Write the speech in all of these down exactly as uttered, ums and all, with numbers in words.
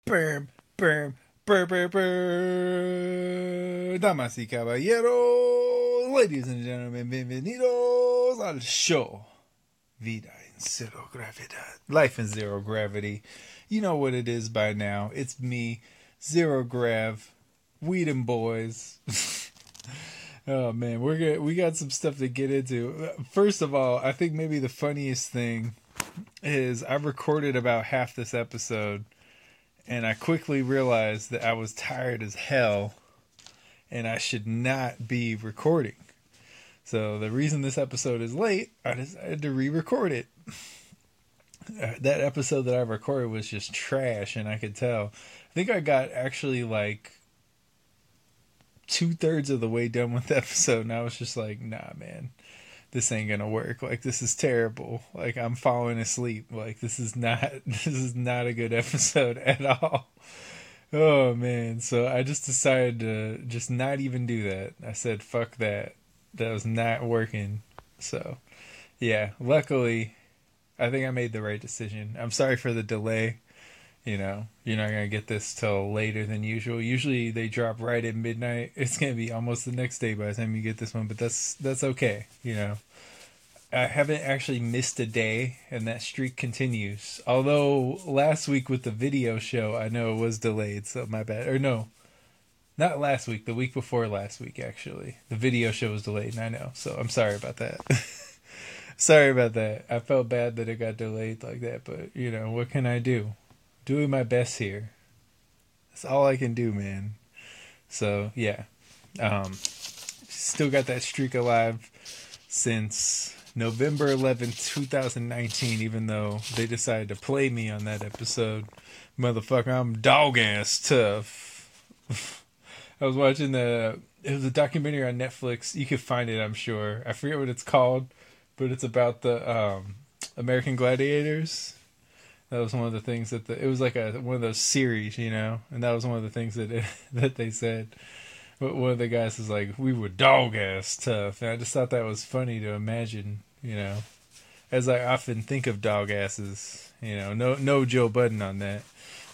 Bam, bam, bam, bam, bam. Damas y caballeros, ladies and gentlemen, bienvenidos al show. Vida en Zero Gravedad. Life in Zero Gravity. You know what it is by now. It's me, Zero Grav, Weedem Boys. Oh man, we're good. We got some stuff to get into. First of all, I think maybe the funniest thing is I recorded about half this episode, and I quickly realized that I was tired as hell, and I should not be recording. So the reason this episode is late, I decided to re-record it. Uh, that episode that I recorded was just trash, and I could tell. I think I got actually like two-thirds of the way done with the episode, and I was just like, nah, man. This ain't gonna work. Like, this is terrible. Like, I'm falling asleep. Like, this is not, this is not a good episode at all. Oh, man. So I just decided to just not even do that. I said, fuck that. That was not working. So, yeah. Luckily, I think I made the right decision. I'm sorry for the delay. You know, you're not going to get this till later than usual. Usually they drop right at midnight. It's going to be almost the next day by the time you get this one, but that's that's okay, you know. I haven't actually missed a day, and that streak continues. Although last week with the video show, I know it was delayed, so my bad. Or no, not last week, the week before last week, actually. The video show was delayed, and I know, so I'm sorry about that. Sorry about that. I felt bad that it got delayed like that, but, you know, what can I do? Doing my best here. That's all I can do, man. So, yeah. Um, still got that streak alive since November eleventh, twenty nineteen, even though they decided to play me on that episode. Motherfucker, I'm dog-ass tough. I was watching the... It was a documentary on Netflix. You could find it, I'm sure. I forget what it's called, but it's about the um, American Gladiators. That was one of the things that the, it was like a one of those series, you know, and that was one of the things that it, that they said. But one of the guys was like, "We were dog ass tough," and I just thought that was funny to imagine, you know, as I often think of dog asses, you know. No, no Joe Budden on that.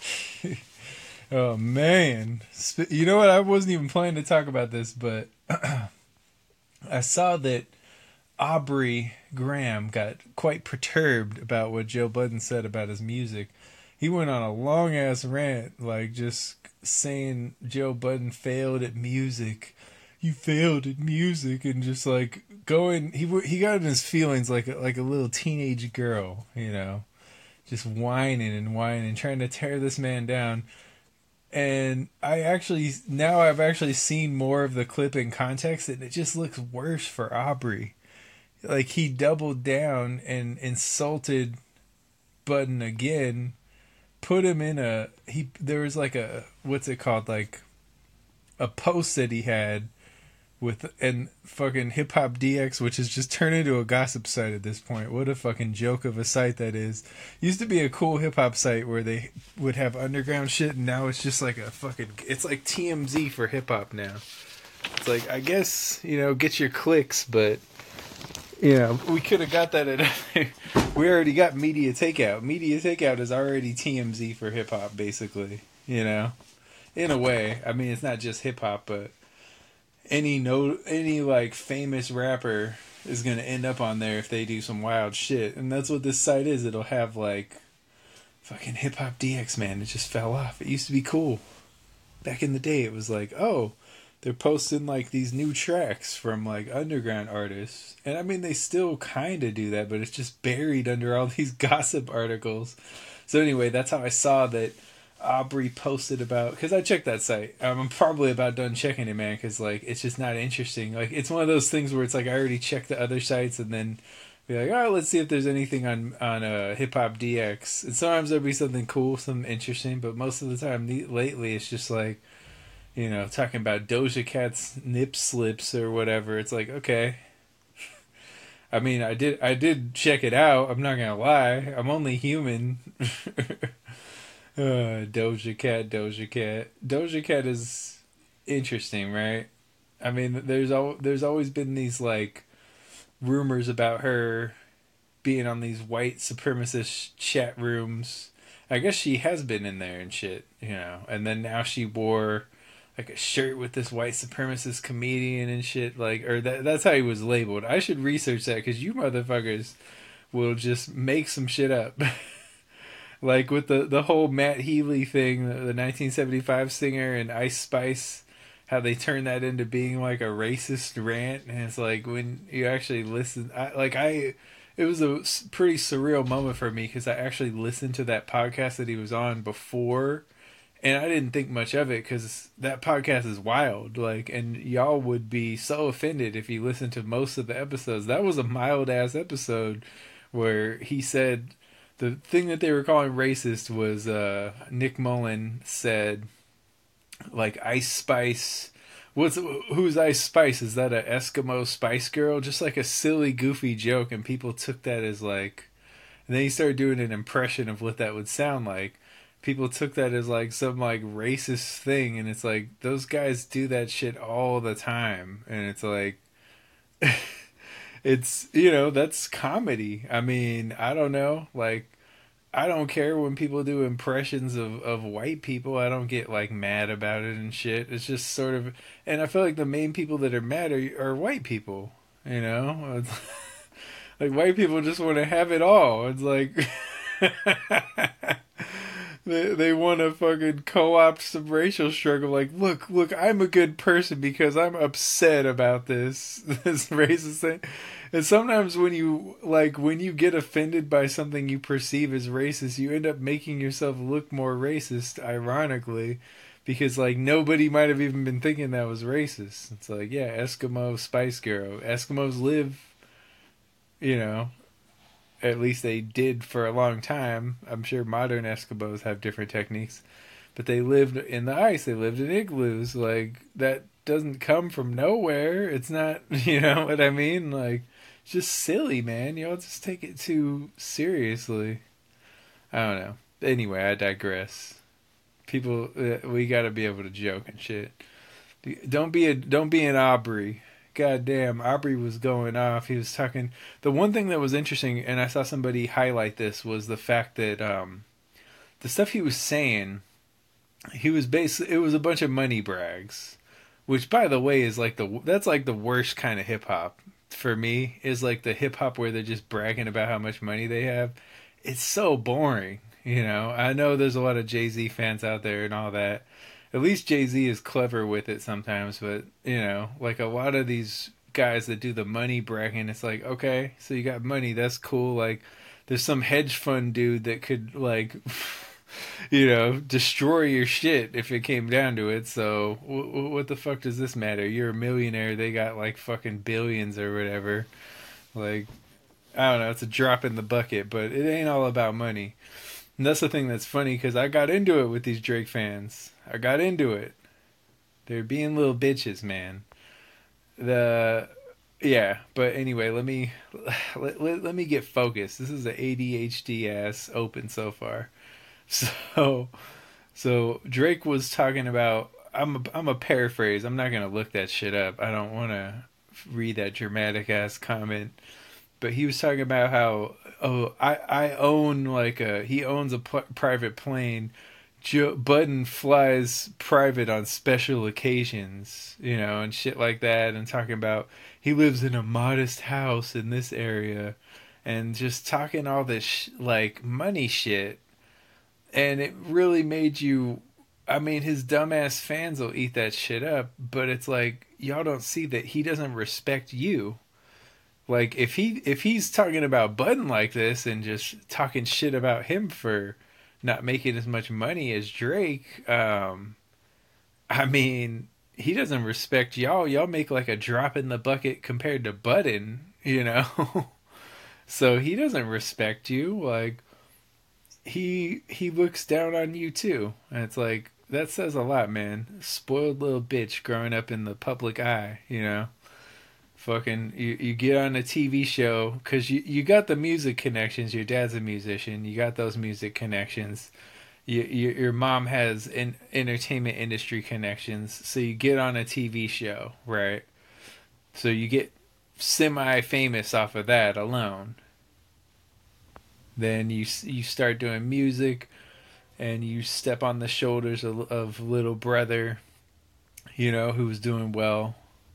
Oh man, you know what? I wasn't even planning to talk about this, but I saw that Aubrey Graham got quite perturbed about what Joe Budden said about his music. He went on a long ass rant, like just saying Joe Budden failed at music. You failed at music, and just like going, he he got in his feelings like a, like a little teenage girl, you know, just whining and whining, trying to tear this man down. And I actually now I've actually seen more of the clip in context, and it just looks worse for Aubrey. Like, he doubled down and insulted Budden again, put him in a, he, there was like a, what's it called, like, a post that he had with, and fucking Hip Hop D X, which has just turned into a gossip site at this point. What a fucking joke of a site that is. Used to be a cool hip hop site where they would have underground shit, and now it's just like a fucking, it's like T M Z for hip hop now. It's like, I guess, you know, get your clicks, but... Yeah, we could have got that at... We already got Media Takeout. Media Takeout is already T M Z for hip-hop, basically. You know? In a way. I mean, it's not just hip-hop, but... Any, no, any like, famous rapper is going to end up on there if they do some wild shit. And that's what this site is. It'll have, like... Fucking Hip-Hop D X, man. It just fell off. It used to be cool. Back in the day, it was like, oh... They're posting, like, these new tracks from, like, underground artists. And, I mean, they still kind of do that, but it's just buried under all these gossip articles. So, anyway, that's how I saw that Aubrey posted about... Because I checked that site. I'm probably about done checking it, man, because, like, it's just not interesting. Like, it's one of those things where it's like I already checked the other sites and then be like, all right, let's see if there's anything on, on uh, Hip Hop D X. And sometimes there'll be something cool, something interesting, but most of the time, lately, it's just like... You know, talking about Doja Cat's nip slips or whatever. It's like, okay. I mean, I did I did check it out. I'm not going to lie. I'm only human. uh, Doja Cat, Doja Cat. Doja Cat is interesting, right? I mean, there's al- there's always been these, like, rumors about her being on these white supremacist chat rooms I guess she has been in there and shit, you know. And then now she wore like a shirt with this white supremacist comedian and shit, like, or that that's how he was labeled. I should research that because you motherfuckers will just make some shit up. Like with the the whole Matt Healy thing, the, the nineteen seventy-five singer and Ice Spice, how they turned that into being like a racist rant, and it's like when you actually listen, I, like I, it was a pretty surreal moment for me because I actually listened to that podcast that he was on before, and I didn't think much of it because that podcast is wild, like, and y'all would be so offended if you listened to most of the episodes. That was a mild ass episode where he said the thing that they were calling racist was uh, Nick Mullen said, like, Ice Spice. What's who's Ice Spice? Is that a Eskimo Spice Girl? Just like a silly, goofy joke, and people took that as like. And then he started doing an impression of what that would sound like. People took that as like some like racist thing, and it's like those guys do that shit all the time, and it's like. It's, you know, that's comedy. I mean, I don't know. Like, I don't care when people do impressions of, of white people. I don't get, like, mad about it and shit. It's just sort of... And I feel like the main people that are mad are, are white people, you know? It's, like, white people just want to have it all. It's like... They they want to fucking co-opt some racial struggle. Like, look, look, I'm a good person because I'm upset about this this racist thing. And sometimes when you like when you get offended by something you perceive as racist, you end up making yourself look more racist. Ironically, because like nobody might have even been thinking that was racist. It's like, yeah, Eskimo Spice Girl. Eskimos live, you know. At least they did for a long time. I'm sure modern Eskimos have different techniques. But they lived in the ice. They lived in igloos. Like, that doesn't come from nowhere. It's not, you know what I mean? Like, it's just silly, man. Y'all just take it too seriously. I don't know. Anyway, I digress. People, uh, we gotta be able to joke and shit. Don't be a, don't be an Aubrey. God damn, Aubrey was going off. He was talking. The one thing that was interesting, and I saw somebody highlight this, was the fact that um, the stuff he was saying, he was basically, it was a bunch of money brags, which, by the way, is like the that's like the worst kind of hip hop for me. Is like the hip hop where they're just bragging about how much money they have. It's so boring, you know. I know there's a lot of Jay-Z fans out there and all that. At least Jay-Z is clever with it sometimes, but, you know, like a lot of these guys that do the money bragging, it's like, okay, so you got money, that's cool. Like, there's some hedge fund dude that could, like, you know, destroy your shit if it came down to it. So, w- what the fuck does this matter? You're a millionaire, they got, like, fucking billions or whatever. Like, I don't know, it's a drop in the bucket, but it ain't all about money. And that's the thing that's funny, because I got into it with these Drake fans. I got into it. They're being little bitches, man. The yeah, but anyway, let me let, let, let me get focused. This is an A D H D ass open so far. So so Drake was talking about. I'm a, I'm a paraphrase. I'm not gonna look that shit up. I don't want to read that dramatic ass comment. But he was talking about how oh I I own like a he owns a p- private plane. Joe Budden flies private on special occasions, you know, and shit like that, and talking about he lives in a modest house in this area, and just talking all this sh- like money shit, and it really made you. I mean, his dumbass fans will eat that shit up, but it's like y'all don't see that he doesn't respect you. Like if he if he's talking about Budden like this and just talking shit about him for not making as much money as Drake, um, I mean, he doesn't respect y'all. Y'all make like a drop in the bucket compared to Budden, you know? So he doesn't respect you. Like he he looks down on you too. And it's like that says a lot, man. Spoiled little bitch growing up in the public eye, you know? Fucking you, you get on a T V show because you, you got the music connections. Your dad's a musician. You got those music connections. You, you, your mom has an entertainment industry connections. So you get on a T V show, right? So you get semi-famous off of that alone. Then you you start doing music. and you step on the shoulders of, of little brother, you know, who's doing well.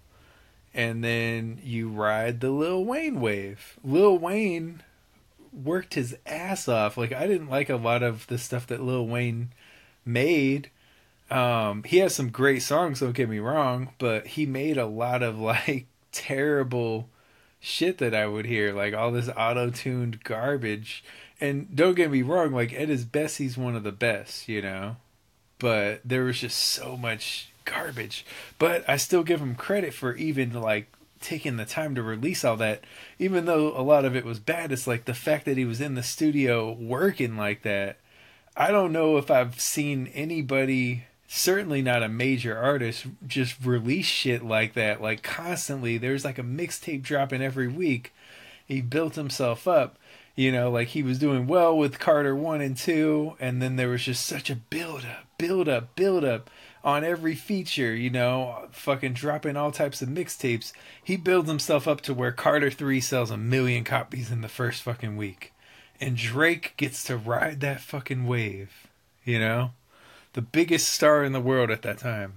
And then you ride the Lil Wayne wave. Lil Wayne worked his ass off. Like, I didn't like a lot of the stuff that Lil Wayne made. Um, he has some great songs, don't get me wrong, but he made a lot of like terrible shit that I would hear, like all this auto-tuned garbage. And don't get me wrong, like at his best, he's one of the best, you know, but there was just so much garbage. But I still give him credit for even like taking the time to release all that, even though a lot of it was bad. It's like the fact that he was in the studio working like that. I don't know if I've seen anybody, certainly not a major artist, just release shit like that, like constantly. There's like a mixtape dropping every week. He built himself up, you know, like he was doing well with Carter one and two, and then there was just such a build up, build up, build up on every feature, you know, fucking dropping all types of mixtapes. He builds himself up to where Carter three sells a million copies in the first fucking week. And Drake gets to ride that fucking wave, you know? The biggest star in the world at that time.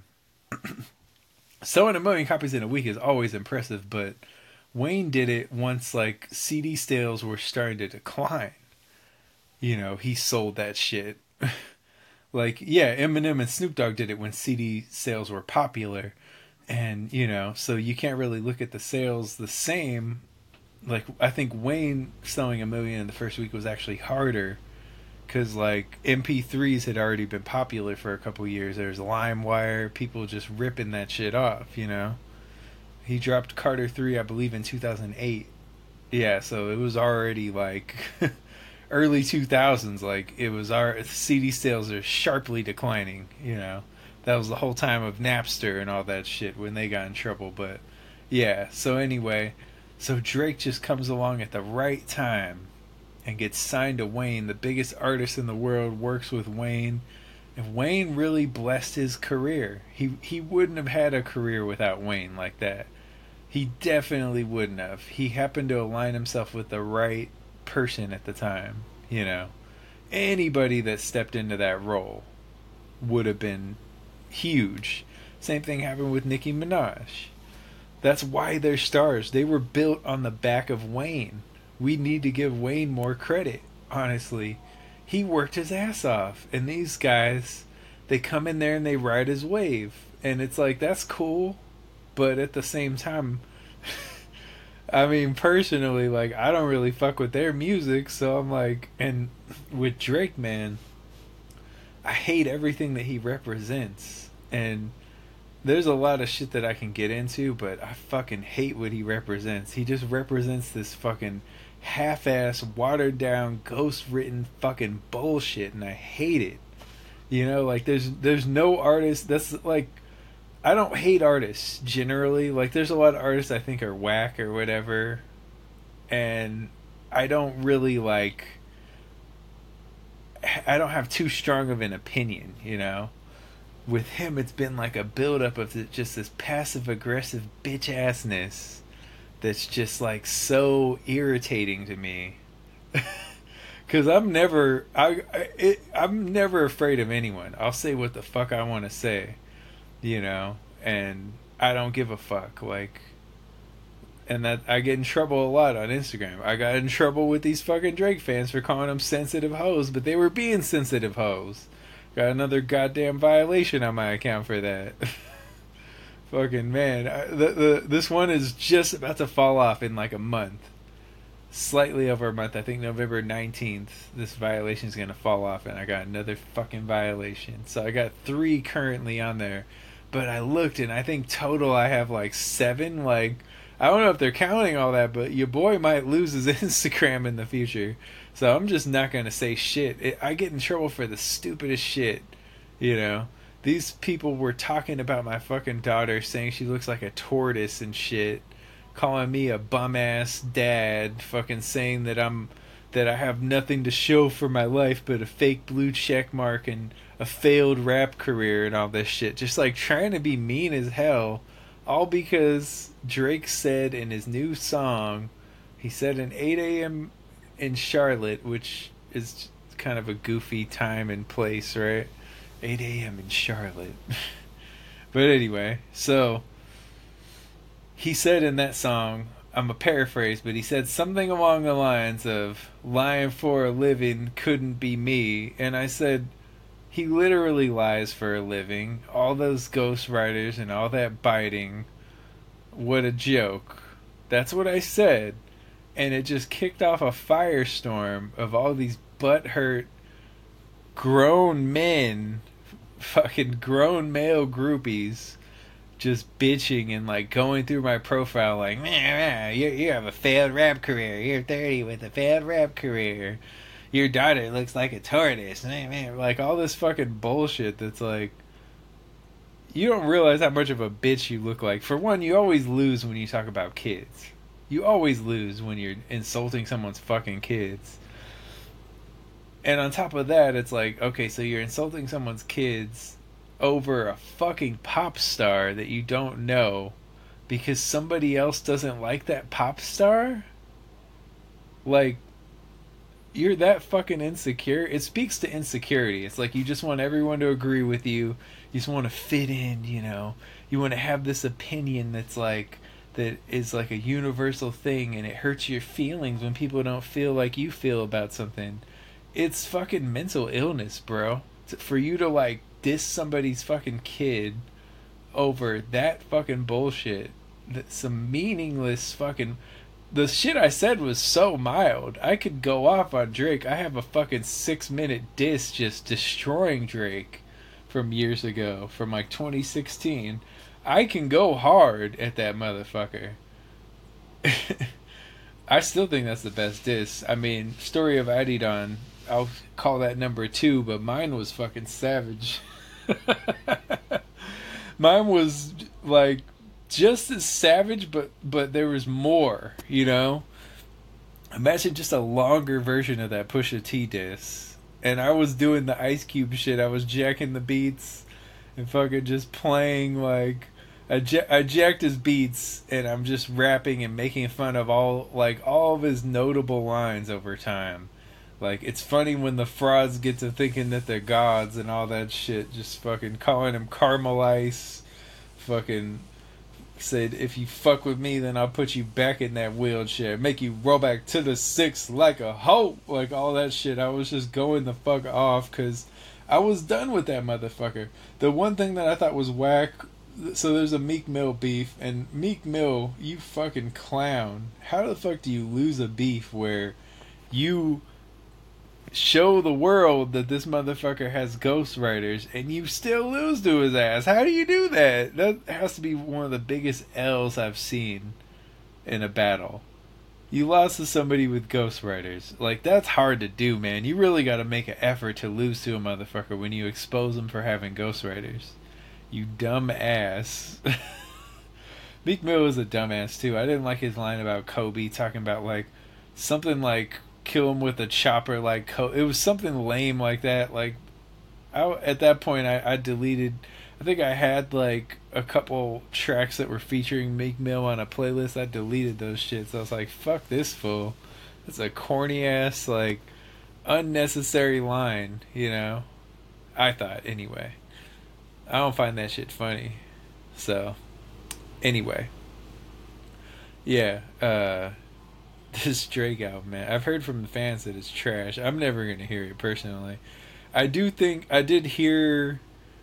Selling a million copies in a week is always impressive, but Wayne did it once, like, C D sales were starting to decline. You know, he sold that shit. Like, yeah, Eminem and Snoop Dogg did it when C D sales were popular. And, you know, so you can't really look at the sales the same. Like, I think Wayne selling a million in the first week was actually harder. Because, like, M P threes had already been popular for a couple years. There's LimeWire, people just ripping that shit off, you know? He dropped Carter three, I believe, in two thousand eight. Yeah, so it was already, like... early two thousands, like it was our C D sales are sharply declining, you know. That was the whole time of Napster and all that shit when they got in trouble. But yeah, so anyway, so Drake just comes along at the right time and gets signed to Wayne, the biggest artist in the world, works with Wayne, and Wayne really blessed his career. He he wouldn't have had a career without Wayne like that. He definitely wouldn't have. He happened to align himself with the right person at the time, you know. Anybody that stepped into that role would have been huge. Same thing happened with Nicki Minaj. That's why they're stars. They were built on the back of Wayne. We need to give Wayne more credit, honestly. He worked his ass off, and these guys, they come in there and they ride his wave, and it's like, that's cool, but at the same time, I mean, personally, like, I don't really fuck with their music, so I'm like, and with Drake, man, I hate everything that he represents, and there's a lot of shit that I can get into, but I fucking hate what he represents. He just represents this fucking half-ass, watered-down, ghost-written fucking bullshit, and I hate it. You know, like, there's there's no artist that's, like, I don't hate artists generally. Like, there's a lot of artists I think are whack or whatever, and I don't really like. I don't have too strong of an opinion, you know. With him, it's been like a buildup of just this passive aggressive bitch assness that's just like so irritating to me. Cause I'm never, I, I it, I'm never afraid of anyone. I'll say what the fuck I want to say. You know, and I don't give a fuck, like, and that I get in trouble a lot on Instagram. I got in trouble with these fucking Drake fans for calling them sensitive hoes, but they were being sensitive hoes. Got another goddamn violation on my account for that. Fucking man, I, the, the this one is just about to fall off in like a month, slightly over a month. I think November nineteenth. This violation is gonna fall off, and I got another fucking violation. So I got three currently on there. But I looked, and I think total I have like seven. Like, I don't know if they're counting all that, but your boy might lose his Instagram in the future. So I'm just not going to say shit. It, I get in trouble for the stupidest shit, you know. These people were talking about my fucking daughter, saying she looks like a tortoise and shit. Calling me a bum-ass dad. Fucking saying that I'm... that I have nothing to show for my life but a fake blue check mark and a failed rap career and all this shit. Just like trying to be mean as hell. All because Drake said in his new song, he said an eight a.m. in Charlotte, which is kind of a goofy time and place, right? eight a.m. in Charlotte. But anyway, so he said in that song, I'm a paraphrase, but he said something along the lines of lying for a living couldn't be me. And I said, he literally lies for a living. All those ghostwriters and all that biting, what a joke. That's what I said. And it just kicked off a firestorm of all these butthurt grown men, fucking grown male groupies, just bitching and like going through my profile like, man, you, you have a failed rap career. You're thirty with a failed rap career. Your daughter looks like a tortoise. Man, man, like all this fucking bullshit that's like, you don't realize how much of a bitch you look like. For one, you always lose when you talk about kids. You always lose when you're insulting someone's fucking kids. And on top of that, it's like, okay, so you're insulting someone's kids over a fucking pop star that you don't know because somebody else doesn't like that pop star? Like, you're that fucking insecure. It speaks to insecurity. It's like you just want everyone to agree with you. You just want to fit in, you know. You want to have this opinion that's like, that is like a universal thing, and it hurts your feelings when people don't feel like you feel about something. It's fucking mental illness, bro. For you to like diss somebody's fucking kid over that fucking bullshit, that some meaningless fucking, the shit I said was so mild. I could go off on Drake. I have a fucking six minute diss just destroying Drake from years ago, from like twenty sixteen. I can go hard at that motherfucker. I still think that's the best diss. I mean, Story of Adidon, I'll call that number two, but mine was fucking savage. Mine was like just as savage, but but there was more, you know? Imagine just a longer version of that Pusha T diss. And I was doing the Ice Cube shit. I was jacking the beats and fucking just playing like, I, ja- I jacked his beats, and I'm just rapping and making fun of all like all of his notable lines over time. Like, it's funny when the frauds get to thinking that they're gods and all that shit. Just fucking calling him caramel ice. Fucking said, if you fuck with me, then I'll put you back in that wheelchair. Make you roll back to the six like a hoe. Like, all that shit. I was just going the fuck off because I was done with that motherfucker. The one thing that I thought was whack, so there's a Meek Mill beef, and Meek Mill, you fucking clown. How the fuck do you lose a beef where you show the world that this motherfucker has ghostwriters and you still lose to his ass? How do you do that? That has to be one of the biggest L's I've seen in a battle. You lost to somebody with ghostwriters. Like, that's hard to do, man. You really gotta make an effort to lose to a motherfucker when you expose them for having ghostwriters. You dumb ass. Meek Mill was a dumbass too. I didn't like his line about Kobe, talking about like something like kill him with a chopper like Kobe. It was something lame like that. Like, I, at that point I, I deleted, I think I had like a couple tracks that were featuring Meek Mill on a playlist. I deleted those shits. I was like, fuck this fool. That's a corny ass, like, unnecessary line, you know? I thought, anyway. I don't find that shit funny. So, anyway. Yeah, uh, this Drake album, man. I've heard from the fans that it's trash. I'm never going to hear it personally. I do think, I did hear,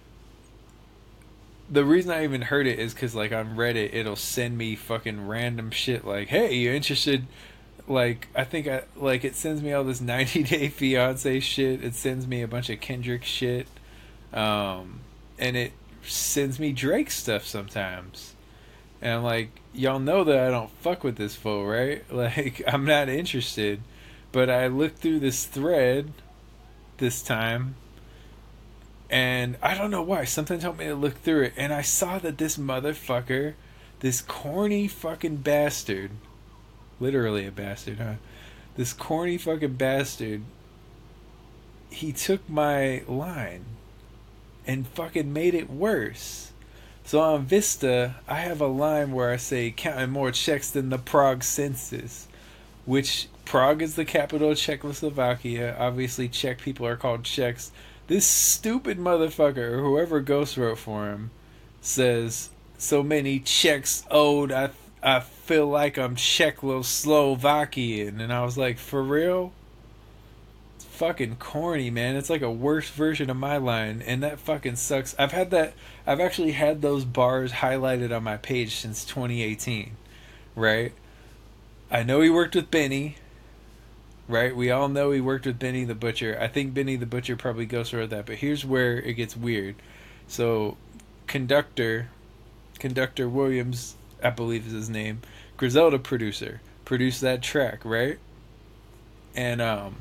the reason I even heard it is because, like, on Reddit, it'll send me fucking random shit like, hey, you interested? Like, I think, I like, it sends me all this ninety day fiance shit. It sends me a bunch of Kendrick shit. Um... And it sends me Drake stuff sometimes. And I'm like, y'all know that I don't fuck with this fool, right? Like, I'm not interested. But I looked through this thread this time, and I don't know why. Something told me to look through it, and I saw that this motherfucker, this corny fucking bastard, literally a bastard, huh? This corny fucking bastard, he took my line and fucking made it worse. So on Vista, I have a line where I say, counting more checks than the Prague census. which Prague is the capital of Czechoslovakia. Obviously, Czech people are called Czechs. This stupid motherfucker, or whoever Ghost wrote for him, says, so many Czechs owed, I, I feel like I'm Czechoslovakian. And I was like, for real? It's fucking corny, man. It's like a worse version of my line, and that fucking sucks. I've had that, I've actually had those bars highlighted on my page since twenty eighteen, right? I know he worked with Benny, right? We all know he worked with Benny the Butcher. I think Benny the Butcher probably ghost wrote that, but here's where it gets weird. So, Conductor, Conductor Williams, I believe is his name, Griselda producer, produced that track, right? And, um,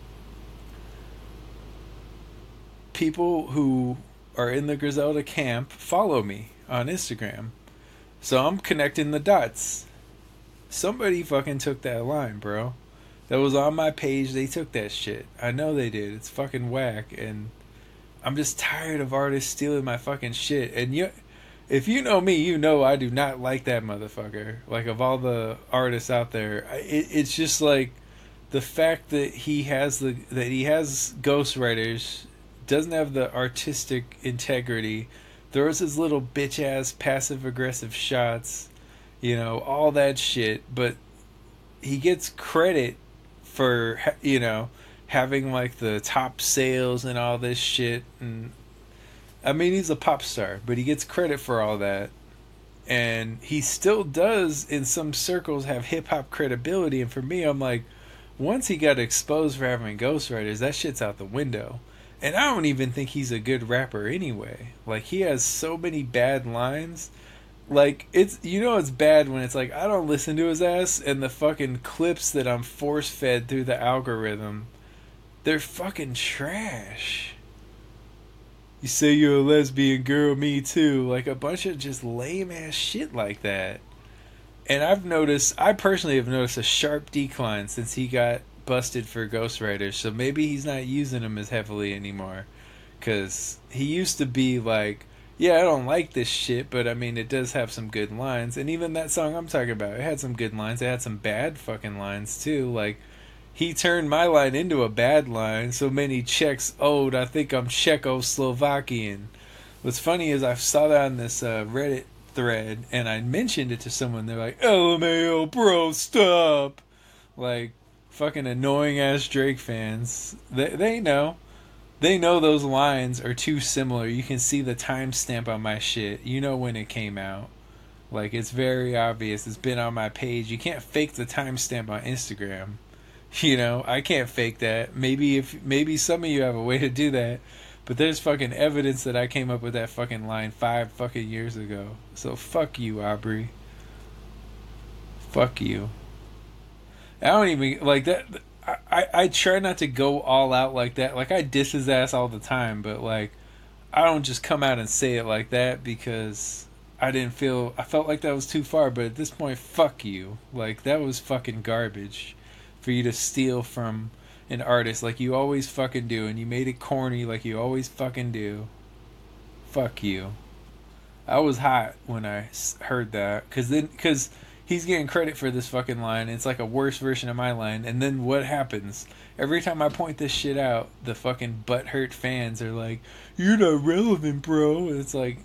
people who are in the Griselda camp follow me on Instagram. So I'm connecting the dots. Somebody fucking took that line, bro. That was on my page. They took that shit. I know they did. It's fucking whack. And I'm just tired of artists stealing my fucking shit. And you, if you know me, you know I do not like that motherfucker. Like, of all the artists out there, it, it's just like the fact that he has the that he has ghostwriters, doesn't have the artistic integrity, throws his little bitch ass passive aggressive shots, you know, all that shit, but he gets credit for, you know, having like the top sales and all this shit. And I mean, he's a pop star, but he gets credit for all that. And he still does, in some circles, have hip hop credibility. And for me, I'm like, once he got exposed for having ghostwriters, that shit's out the window. And I don't even think he's a good rapper anyway. Like, he has so many bad lines. Like, it's, you know, it's bad when it's like, I don't listen to his ass, and the fucking clips that I'm force fed through the algorithm, they're fucking trash. You say you're a lesbian girl, me too. Like, a bunch of just lame ass shit like that. And I've noticed, I personally have noticed a sharp decline since he got busted for ghostwriters. So maybe he's not using them as heavily anymore. Because he used to be like, yeah, I don't like this shit, but I mean, it does have some good lines. And even that song I'm talking about, it had some good lines. It had some bad fucking lines too. Like, he turned my line into a bad line. So many Czechs owed, I think I'm Czechoslovakian. What's funny is I saw that on this uh, Reddit thread, and I mentioned it to someone. They're like, L M A O, bro, stop. Like, fucking annoying ass Drake fans. They, they know. They know those lines are too similar. You can see the timestamp on my shit. You know when it came out. Like, it's very obvious. It's been on my page. You can't fake the timestamp on Instagram. You know, I can't fake that. Maybe if maybe some of you have a way to do that. But there's fucking evidence that I came up with that fucking line five fucking years ago. So fuck you, Aubrey. Fuck you. I don't even, like, that... I, I try not to go all out like that. Like, I diss his ass all the time, but, like, I don't just come out and say it like that because I didn't feel... I felt like that was too far, but at this point, fuck you. Like, that was fucking garbage for you to steal from an artist like you always fucking do, and you made it corny like you always fucking do. Fuck you. I was hot when I heard that, because then... Cause he's getting credit for this fucking line. It's like a worse version of my line. And then what happens? Every time I point this shit out, the fucking butthurt fans are like, you're not relevant, bro. And it's like,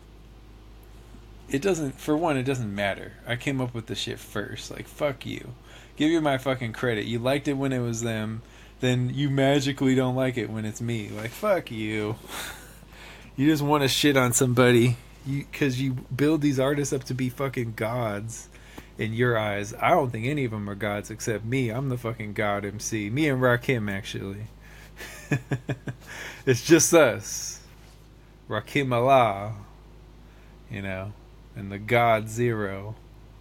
it doesn't, for one, it doesn't matter. I came up with the shit first. Like, fuck you. Give you my fucking credit. You liked it when it was them. Then you magically don't like it when it's me. Like, fuck you. You just want to shit on somebody. You, because you build these artists up to be fucking gods. In your eyes. I don't think any of them are gods except me. I'm the fucking god M C. Me and Rakim, actually. It's just us. Rakim Allah. You know. And the God Zero.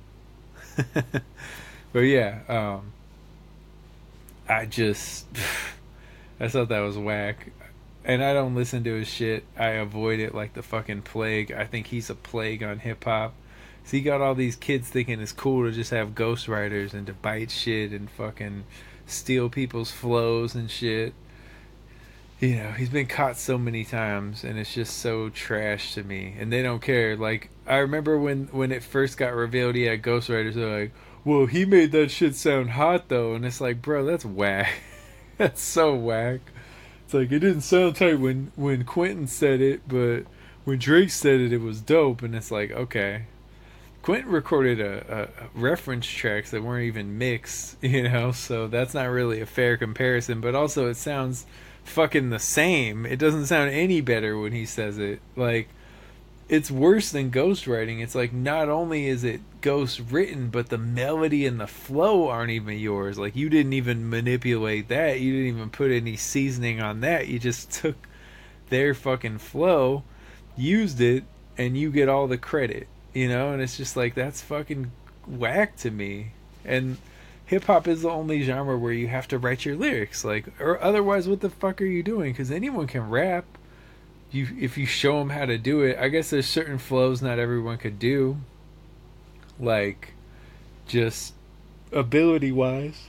But yeah. Um, I just... I thought that was whack. And I don't listen to his shit. I avoid it like the fucking plague. I think he's a plague on hip-hop. So he got all these kids thinking it's cool to just have ghostwriters and to bite shit and fucking steal people's flows and shit. You know, he's been caught so many times, and it's just so trash to me. And they don't care. Like, I remember when, when it first got revealed he had ghostwriters, they're like, well, he made that shit sound hot though, and it's like, bro, that's whack. That's so whack. It's like it didn't sound tight when when Quentin said it, but when Drake said it, it was dope. And it's like, okay, Quentin recorded a, a, a reference tracks that weren't even mixed, you know, so that's not really a fair comparison. But also, it sounds fucking the same. It doesn't sound any better when he says it. Like, it's worse than ghostwriting. It's like not only is it ghost written, but the melody and the flow aren't even yours. Like, you didn't even manipulate that. You didn't even put any seasoning on that. You just took their fucking flow, used it, and you get all the credit, you know? And it's just like, that's fucking whack to me. And hip hop is the only genre where you have to write your lyrics, like, or otherwise, what the fuck are you doing? Because anyone can rap. You, if you show them how to do it. I guess there's certain flows not everyone could do, like just ability wise.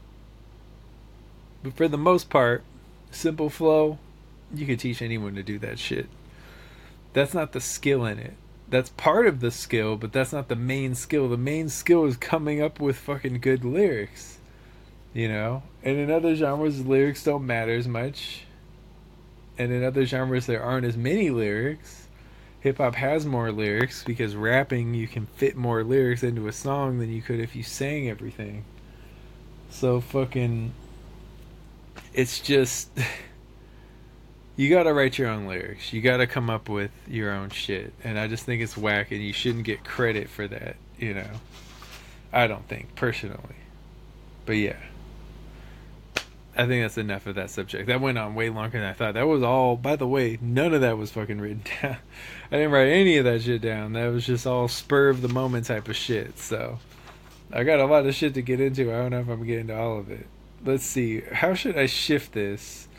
But for the most part, simple flow, you could teach anyone to do that shit. That's not the skill in it. That's part of the skill, but that's not the main skill. The main skill is coming up with fucking good lyrics, you know? And in other genres, lyrics don't matter as much. And in other genres, there aren't as many lyrics. Hip hop has more lyrics because rapping, you can fit more lyrics into a song than you could if you sang everything. So fucking, it's just, you gotta write your own lyrics. You gotta come up with your own shit. And I just think it's whack, and you shouldn't get credit for that, you know? I don't think, personally. But yeah. I think that's enough of that subject. That went on way longer than I thought. That was all, by the way, none of that was fucking written down. I didn't write any of that shit down. That was just all spur of the moment type of shit. So, I got a lot of shit to get into. I don't know if I'm getting to all of it. Let's see. How should I shift this?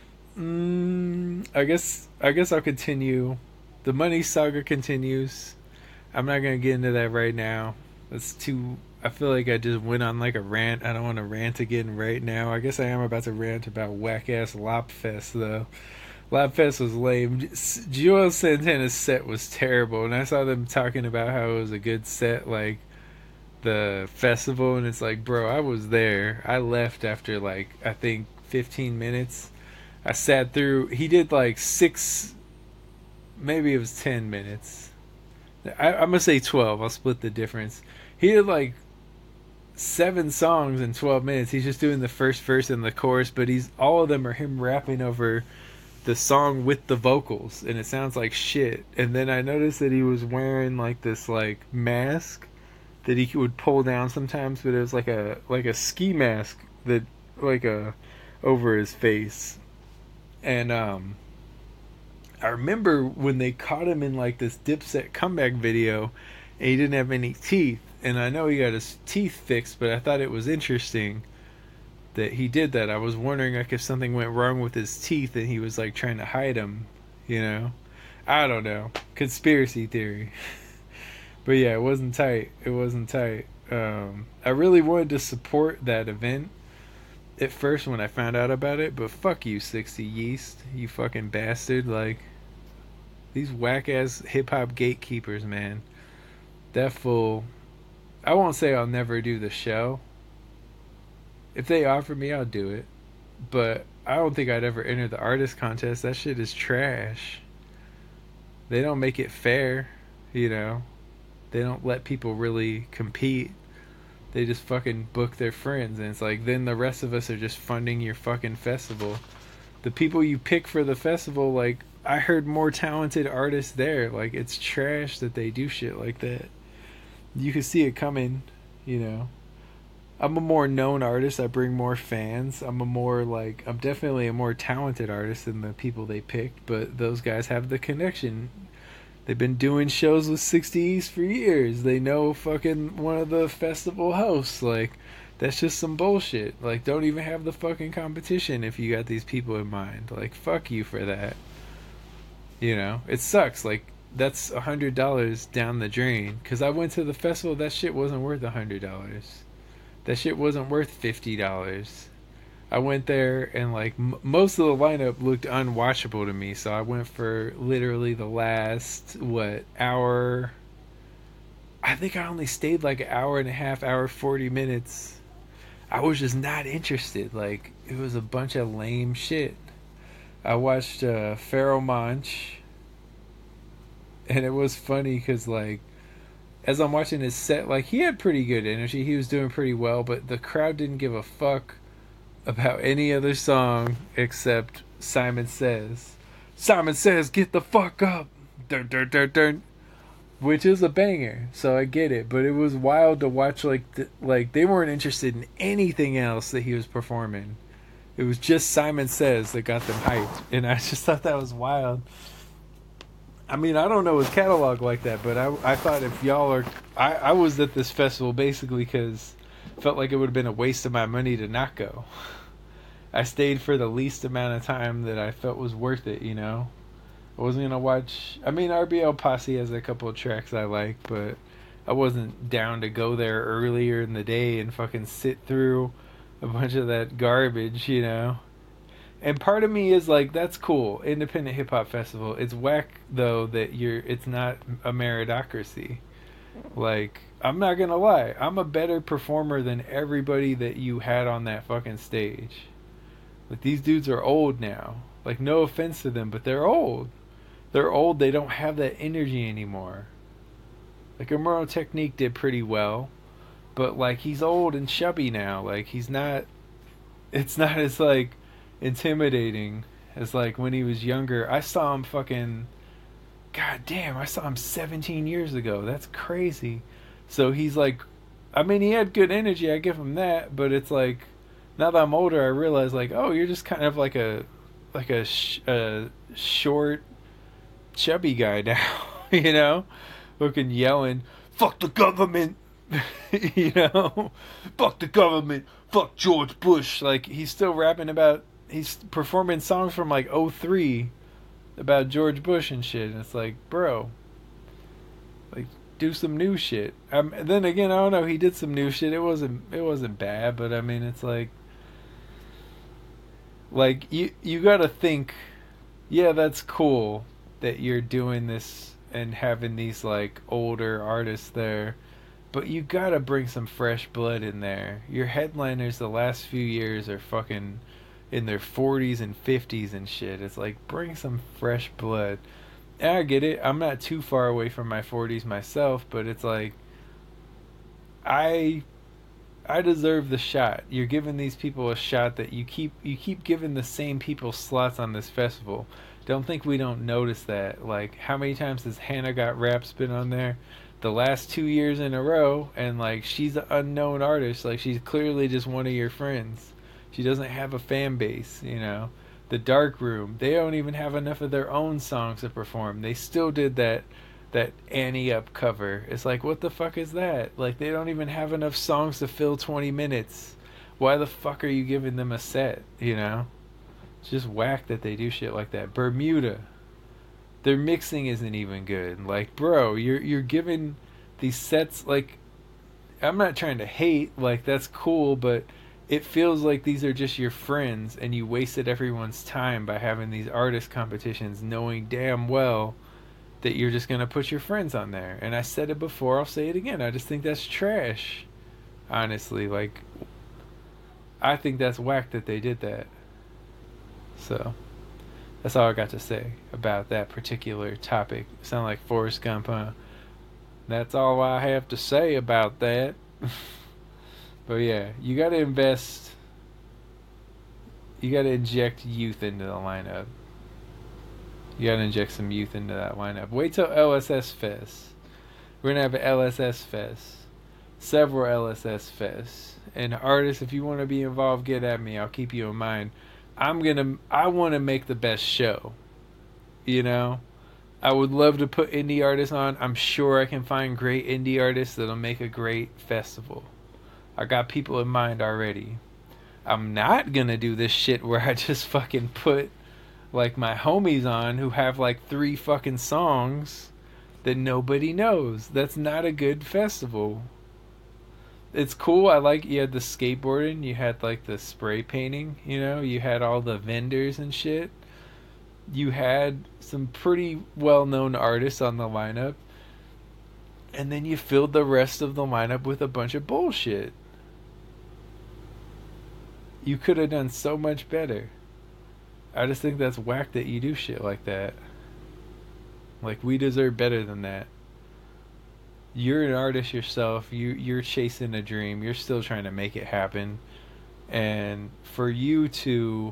Mm, I guess I guess I'll continue. The money saga continues. I'm not going to get into that right now. That's too... I feel like I just went on like a rant. I don't want to rant again right now. I guess I am about to rant about whack ass Lopfest though. Lopfest was lame. Joel Santana's set was terrible, and I saw them talking about how it was a good set, like the festival, and it's like, bro, I was there. I left after like I think fifteen minutes. I sat through. He did like six, maybe it was ten minutes. I, I'm gonna say twelve. I'll split the difference. He did like seven songs in twelve minutes. He's just doing the first verse and the chorus, but he's all of them are him rapping over the song with the vocals, and it sounds like shit. And then I noticed that he was wearing like this like mask that he would pull down sometimes, but it was like a like a ski mask that like a over his face. And um I remember when they caught him in like this Dipset comeback video, and he didn't have any teeth. And I know he got his teeth fixed, but I thought it was interesting that he did that. I was wondering like if something went wrong with his teeth and he was like trying to hide them, you know? I don't know. Conspiracy theory. But yeah, it wasn't tight. It wasn't tight. Um, I really wanted to support that event at first when I found out about it, but fuck you, sixty Yeast. You fucking bastard. Like, these whack ass hip hop gatekeepers, man. That fool... I won't say I'll never do the show. If they offer me, I'll do it. But I don't think I'd ever enter the artist contest. That shit is trash. They don't make it fair, you know. They don't let people really compete. They just fucking book their friends. And it's like, then the rest of us are just funding your fucking festival. The people you pick for the festival, like, I heard more talented artists there. Like, it's trash that they do shit like that. You can see it coming, you know. I'm a more known artist. I bring more fans. I'm a more, like, I'm definitely a more talented artist than the people they picked, but those guys have the connection. They've been doing shows with sixty East for years. They know fucking one of the festival hosts. Like, that's just some bullshit. Like, don't even have the fucking competition if you got these people in mind. Like, fuck you for that. You know? It sucks. Like, that's a hundred dollars down the drain. Because I went to the festival, that shit wasn't worth a hundred dollars. That shit wasn't worth fifty dollars. I went there and like m- most of the lineup looked unwatchable to me, so I went for literally the last what hour I think I only stayed like an hour and a half, hour forty minutes. I was just not interested. Like it was a bunch of lame shit. I watched uh, Pharoah Monch, and it was funny because like as I'm watching his set, like he had pretty good energy. He was doing pretty well, but the crowd didn't give a fuck about any other song except Simon Says. Simon Says, get the fuck up. Dun, dun, dun, dun. Which is a banger, so I get it. But it was wild to watch, like, the, like they weren't interested in anything else that he was performing. It was just Simon Says that got them hyped, and I just thought that was wild. I mean, I don't know his catalog like that, but I, I thought if y'all are... I, I was at this festival basically because I felt like it would have been a waste of my money to not go. I stayed for the least amount of time that I felt was worth it, you know? I wasn't gonna watch... I mean, R B L Posse has a couple of tracks I like, but I wasn't down to go there earlier in the day and fucking sit through a bunch of that garbage, you know? And part of me is like, that's cool, independent hip hop festival. It's whack though that you're. It's not a meritocracy. Like, I'm not gonna lie, I'm a better performer than everybody that you had on that fucking stage. Like these dudes are old now. Like no offense to them, but they're old. They're old. They don't have that energy anymore. Like Amuro Technique did pretty well, but like he's old and chubby now. Like he's not. It's not as like intimidating as like when he was younger. I saw him fucking god damn, I saw him seventeen years ago. That's crazy. So he's like, I mean, he had good energy, I give him that, but it's like now that I'm older I realize like, oh, you're just kind of like a like a, sh- a short chubby guy now. You know, fucking yelling fuck the government. You know, fuck the government, fuck George Bush. Like he's still rapping about, he's performing songs from like oh three about George Bush and shit, and it's like, bro, like do some new shit. Um, then again, I don't know, he did some new shit. It wasn't it wasn't bad, but I mean, it's like like you you gotta think, yeah, that's cool that you're doing this and having these like older artists there, but you gotta bring some fresh blood in there. Your headliners the last few years are fucking in their forties and fifties and shit. It's like, bring some fresh blood. And I get it. I'm not too far away from my forties myself, but it's like, I I deserve the shot. You're giving these people a shot that you keep you keep giving the same people slots on this festival. Don't think we don't notice that. Like, how many times has Hannah Got Raps been on there? The last two years in a row, and like she's an unknown artist. Like she's clearly just one of your friends. She doesn't have a fan base, you know. The Dark Room, they don't even have enough of their own songs to perform. They still did that that Annie Up cover. It's like, what the fuck is that? Like they don't even have enough songs to fill twenty minutes. Why the fuck are you giving them a set, you know? It's just whack that they do shit like that. Bermuda, their mixing isn't even good. Like, bro, you're you're giving these sets, like, I'm not trying to hate, like that's cool, but it feels like these are just your friends and you wasted everyone's time by having these artist competitions knowing damn well that you're just gonna put your friends on there. And I said it before, I'll say it again, I just think that's trash. Honestly, like, I think that's whack that they did that. So that's all I got to say about that particular topic. Sound like Forrest Gump, huh? That's all I have to say about that. But yeah, you gotta invest, you gotta inject youth into the lineup. You gotta inject some youth into that lineup. Wait till L S S Fest. We're gonna have an L S S Fest. Several L S S Fests. And artists, if you want to be involved, get at me. I'll keep you in mind. I'm gonna, I want to make the best show. You know? I would love to put indie artists on. I'm sure I can find great indie artists that'll make a great festival. I got people in mind already. I'm not gonna do this shit where I just fucking put like my homies on who have like three fucking songs that nobody knows. That's not a good festival. It's cool. I like, you had the skateboarding, you had like the spray painting, you know, you had all the vendors and shit. You had some pretty well-known artists on the lineup. And then you filled the rest of the lineup with a bunch of bullshit. You could have done so much better. I just think that's whack that you do shit like that. Like, we deserve better than that. You're an artist yourself. You you're chasing a dream. You're still trying to make it happen. And for you to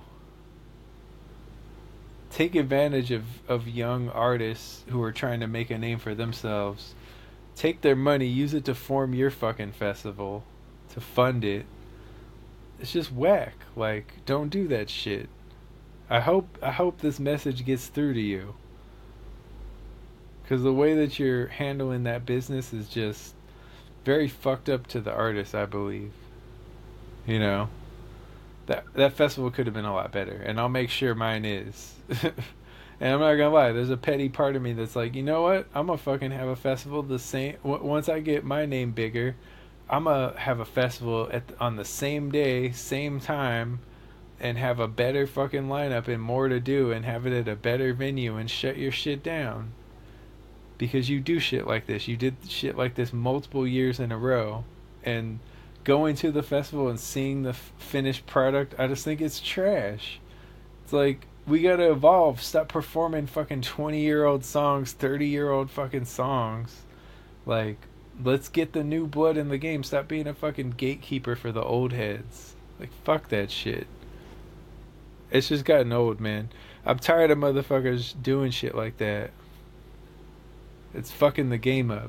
take advantage of, of young artists who are trying to make a name for themselves, take their money, use it to form your fucking festival, to fund it. It's just whack. Like, don't do that shit. I hope I hope this message gets through to you. Because the way that you're handling that business is just very fucked up to the artist, I believe. You know? That that festival could have been a lot better. And I'll make sure mine is. And I'm not gonna lie, there's a petty part of me that's like, you know what? I'm gonna fucking have a festival the same... W- once I get my name bigger, I'm gonna have a festival at on the same day, same time, and have a better fucking lineup and more to do and have it at a better venue and shut your shit down. Because you do shit like this. You did shit like this multiple years in a row. And going to the festival and seeing the f- finished product, I just think it's trash. It's like, we gotta evolve. Stop performing fucking twenty-year-old songs, thirty-year-old fucking songs. Like, let's get the new blood in the game. Stop being a fucking gatekeeper for the old heads. Like, fuck that shit. It's just gotten old, man. I'm tired of motherfuckers doing shit like that. It's fucking the game up.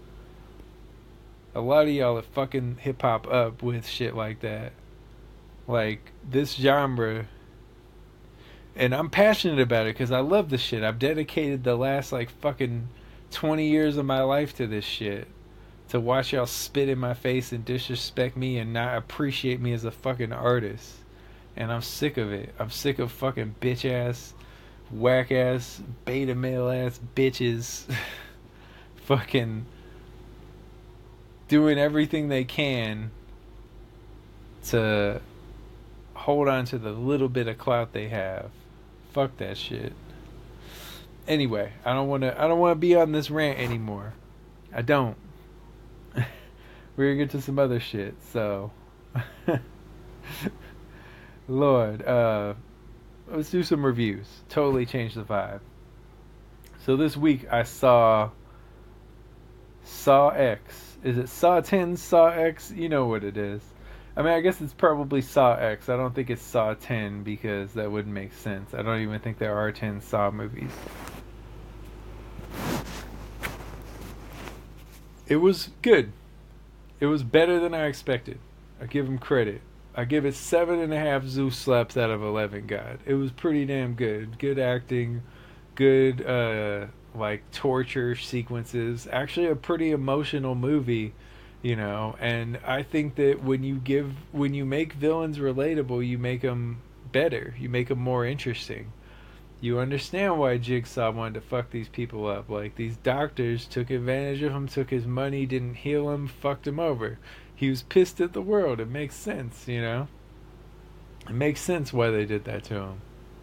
A lot of y'all are fucking hip-hop up with shit like that. Like, this genre... And I'm passionate about it because I love this shit. I've dedicated the last, like, fucking twenty years of my life to this shit. To watch y'all spit in my face and disrespect me and not appreciate me as a fucking artist. And I'm sick of it. I'm sick of fucking bitch-ass, whack-ass, beta-male-ass bitches fucking doing everything they can to hold on to the little bit of clout they have. Fuck that shit. Anyway, I don't want to I don't want to be on this rant anymore. I don't. We're going to get to some other shit. So Lord, uh let's do some reviews. Totally change the vibe. So this week I saw Saw X. Is it Saw ten, Saw X? You know what it is. I mean, I guess it's probably Saw X. I don't think it's Saw ten because that wouldn't make sense. I don't even think there are ten Saw movies. It was good. It was better than I expected. I give him credit. I give it seven and a half Zeus slaps out of eleven, God. It was pretty damn good. Good acting. Good, uh... like torture sequences. Actually a pretty emotional movie, you know. And I think that when you give when you make villains relatable, you make them better, you make them more interesting. You understand why Jigsaw wanted to fuck these people up. Like, these doctors took advantage of him, took his money, didn't heal him, fucked him over. He was pissed at the world. It makes sense, you know. It makes sense why they did that to him.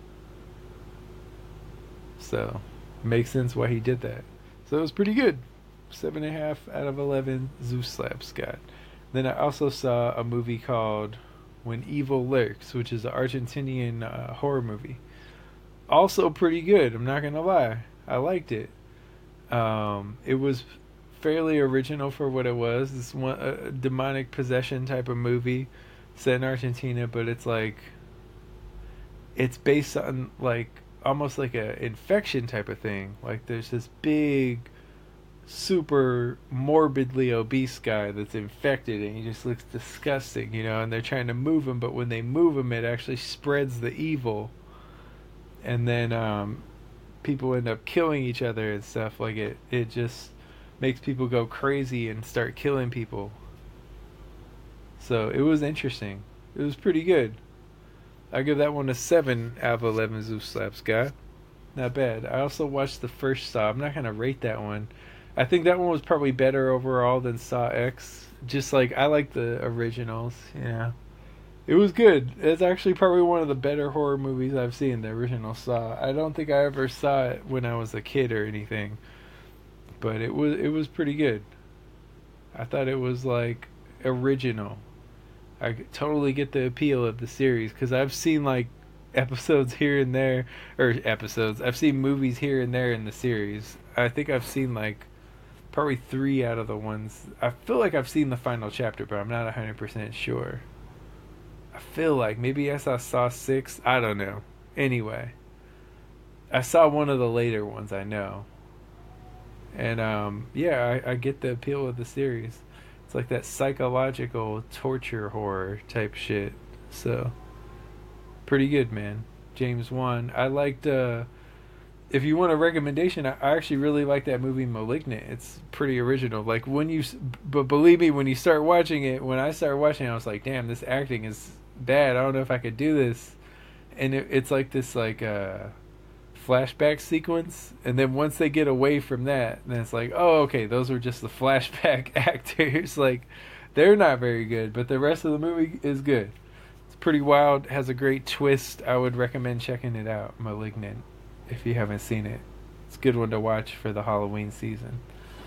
So makes sense why he did that. So it was pretty good. Seven and a half out of eleven Zeus slaps, Scott. Then I also saw a movie called When Evil Lurks, which is an Argentinian uh, horror movie. Also pretty good, I'm not gonna lie. I liked it. Um, it was fairly original for what it was. This one a demonic possession type of movie set in Argentina, but it's like it's based on like almost like a infection type of thing. Like, there's this big, super morbidly obese guy that's infected and he just looks disgusting, you know, and they're trying to move him, but when they move him, it actually spreads the evil. And then um, people end up killing each other and stuff. Like, it, it just makes people go crazy and start killing people. So it was interesting. It was pretty good. I give that one a seven out of eleven Zeus slaps, guy. Not bad. I also watched the first Saw. I'm not going to rate that one. I think that one was probably better overall than Saw X. Just like, I like the originals, yeah. It was good. It's actually probably one of the better horror movies I've seen, the original Saw. I don't think I ever saw it when I was a kid or anything. But it was it was pretty good. I thought it was like original. I totally get the appeal of the series because I've seen like episodes here and there, or episodes. I've seen movies here and there in the series. I think I've seen like probably three out of the ones. I feel like I've seen the final chapter, but I'm not one hundred percent sure. I feel like maybe I saw Saw six. I don't know. Anyway, I saw one of the later ones, I know. And um, yeah, I, I get the appeal of the series. It's like that psychological torture horror type shit. So, pretty good, man. James Wan. I liked, uh, if you want a recommendation, I, I actually really like that movie Malignant. It's pretty original. Like, when you, but believe me, when you start watching it, when I started watching it, I was like, damn, this acting is bad. I don't know if I could do this. And it, it's like this, like, uh, flashback sequence, and then once they get away from that, then it's like, oh, okay, those were just the flashback actors. Like, they're not very good, but the rest of the movie is good. It's pretty wild, has a great twist. I would recommend checking it out, Malignant, if you haven't seen it. It's a good one to watch for the Halloween season.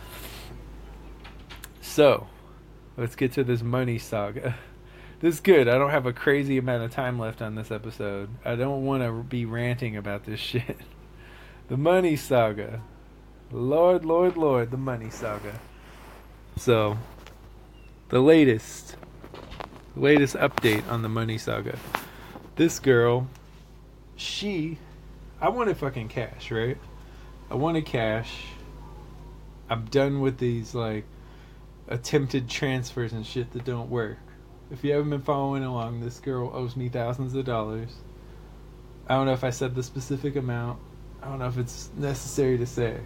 So, let's get to this money saga. This is good. I don't have a crazy amount of time left on this episode. I don't want to be ranting about this shit. The money saga. Lord, Lord, Lord, the money saga. So, the latest, latest update on the money saga. This girl, she, I wanted fucking cash, right? I wanted cash. I'm done with these, like, attempted transfers and shit that don't work. If you haven't been following along, this girl owes me thousands of dollars. I don't know if I said the specific amount. I don't know if it's necessary to say.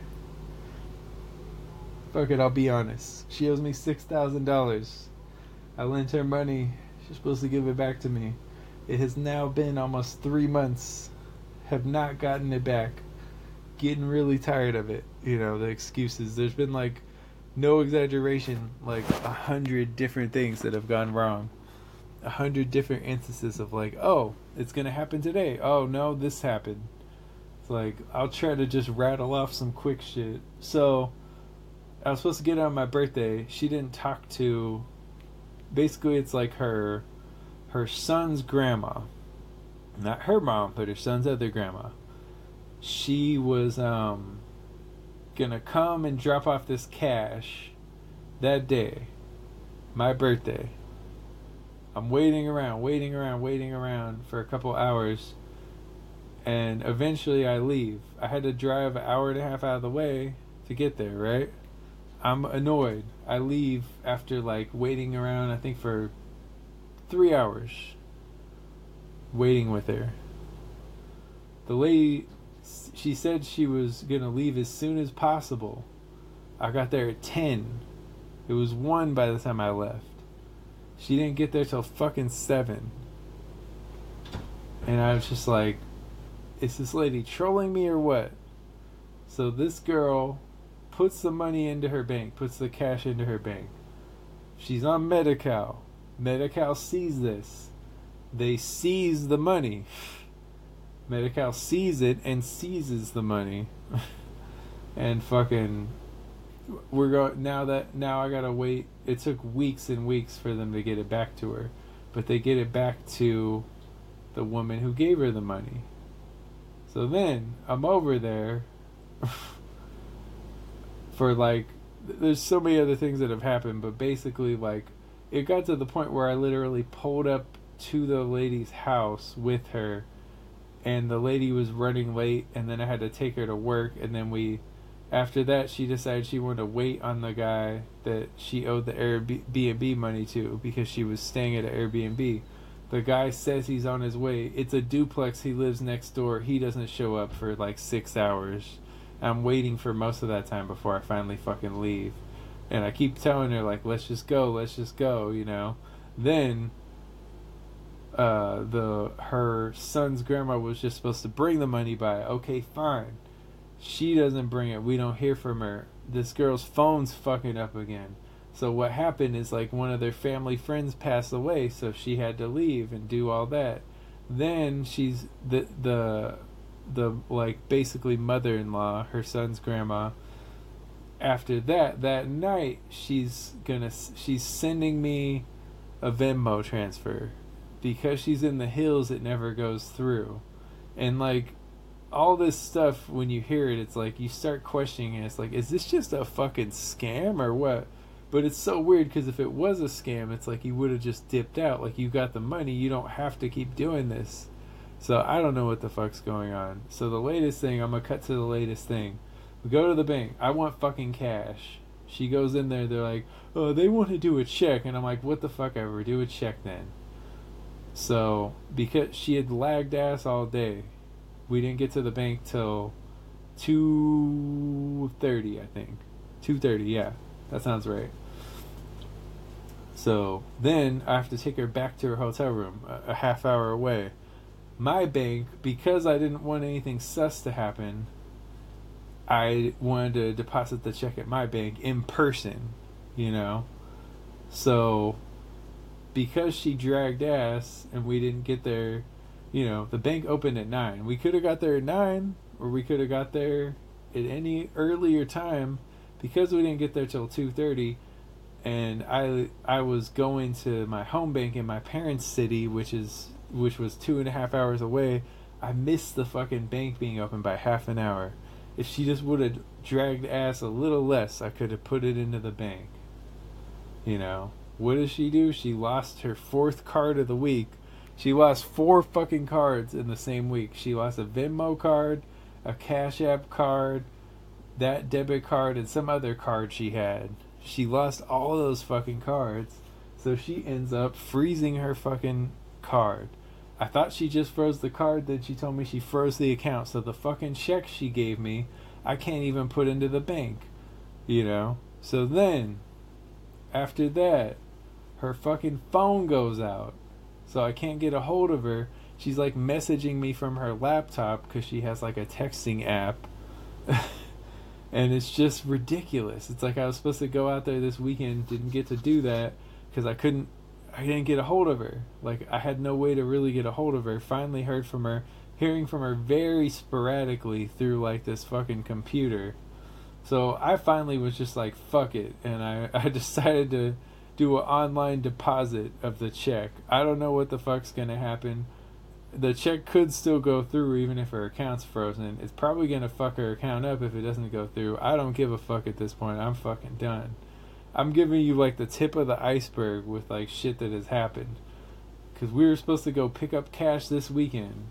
Fuck it, I'll be honest. She owes me six thousand dollars. I lent her money. She's supposed to give it back to me. It has now been almost three months. Have not gotten it back. Getting really tired of it. You know, the excuses. There's been like, no exaggeration, like a hundred different things that have gone wrong. A hundred different instances of like, oh, it's gonna happen today. Oh no, this happened. It's like, I'll try to just rattle off some quick shit. So, I was supposed to get it on my birthday. She didn't talk to, basically it's like her, her son's grandma. Not her mom, but her son's other grandma. She was, um... gonna come and drop off this cash that day, my birthday. I'm waiting around, waiting around, waiting around for a couple hours, and eventually I leave. I had to drive an hour and a half out of the way to get there, right? I'm annoyed. I leave after like waiting around, I think for three hours, waiting with her. The lady, she said she was gonna leave as soon as possible. I got there at ten. It was one by the time I left. She didn't get there till fucking seven. And I was just like, is this lady trolling me or what? So this girl puts the money into her bank, puts the cash into her bank. She's on Medi-Cal. Medi-Cal sees this. They seize the money. Medi-Cal sees it and seizes the money. And fucking, we're going now that now I gotta wait. It took weeks and weeks for them to get it back to her, but they get it back to the woman who gave her the money. So then I'm over there for like, there's so many other things that have happened, but basically like it got to the point where I literally pulled up to the lady's house with her, and the lady was running late, and then I had to take her to work, and then we, after that, she decided she wanted to wait on the guy that she owed the Airbnb money to because she was staying at an Airbnb. The guy says he's on his way. It's a duplex. He lives next door. He doesn't show up for like six hours. I'm waiting for most of that time before I finally fucking leave. And I keep telling her, like, let's just go, let's just go, you know. Then, uh, the her son's grandma was just supposed to bring the money by. Okay, fine. She doesn't bring it. We don't hear from her. This girl's phone's fucking up again. So what happened is like one of their family friends passed away, so she had to leave and do all that. Then she's the the the like basically mother-in-law, her son's grandma, after that, that night, she's gonna she's sending me a Venmo transfer. Because she's in the hills, it never goes through. And like all this stuff, when you hear it, it's like you start questioning it. It's like, is this just a fucking scam or what? But it's so weird because if it was a scam, it's like you would have just dipped out. Like, you got the money, you don't have to keep doing this. So I don't know what the fuck's going on. So the latest thing, I'm gonna cut to the latest thing. We go to the bank. I want fucking cash. She goes in there. They're like, oh, they want to do a check, and I'm like, what the fuck ever? Do a check then. So because she had lagged ass all day, we didn't get to the bank till two thirty, I think. two thirty, yeah. That sounds right. So then I have to take her back to her hotel room, a, a half hour away. My bank, because I didn't want anything sus to happen, I wanted to deposit the check at my bank in person, you know? So because she dragged ass and we didn't get there, you know, the bank opened at nine. We could have got there at nine, or we could have got there at any earlier time. Because we didn't get there till two thirty, and I I was going to my home bank in my parents' city, which is which was two and a half hours away. I missed the fucking bank being open by half an hour. If she just would have dragged ass a little less, I could have put it into the bank. You know, what does she do? She lost her fourth card of the week. She lost four fucking cards in the same week. She lost a Venmo card, a Cash App card, that debit card, and some other card she had. She lost all of those fucking cards. So she ends up freezing her fucking card. I thought she just froze the card, then she told me she froze the account. So the fucking check she gave me, I can't even put into the bank. You know? So then, after that, her fucking phone goes out. So I can't get a hold of her. She's like messaging me from her laptop because she has like a texting app. And it's just ridiculous. It's like I was supposed to go out there this weekend, didn't get to do that because I couldn't, I didn't get a hold of her. Like, I had no way to really get a hold of her. Finally heard from her, hearing from her very sporadically through like this fucking computer. So I finally was just like, fuck it. And I, I decided to do an online deposit of the check. I don't know what the fuck's going to happen. The check could still go through even if her account's frozen. It's probably going to fuck her account up if it doesn't go through. I don't give a fuck at this point. I'm fucking done. I'm giving you like the tip of the iceberg with like shit that has happened. Because we were supposed to go pick up cash this weekend.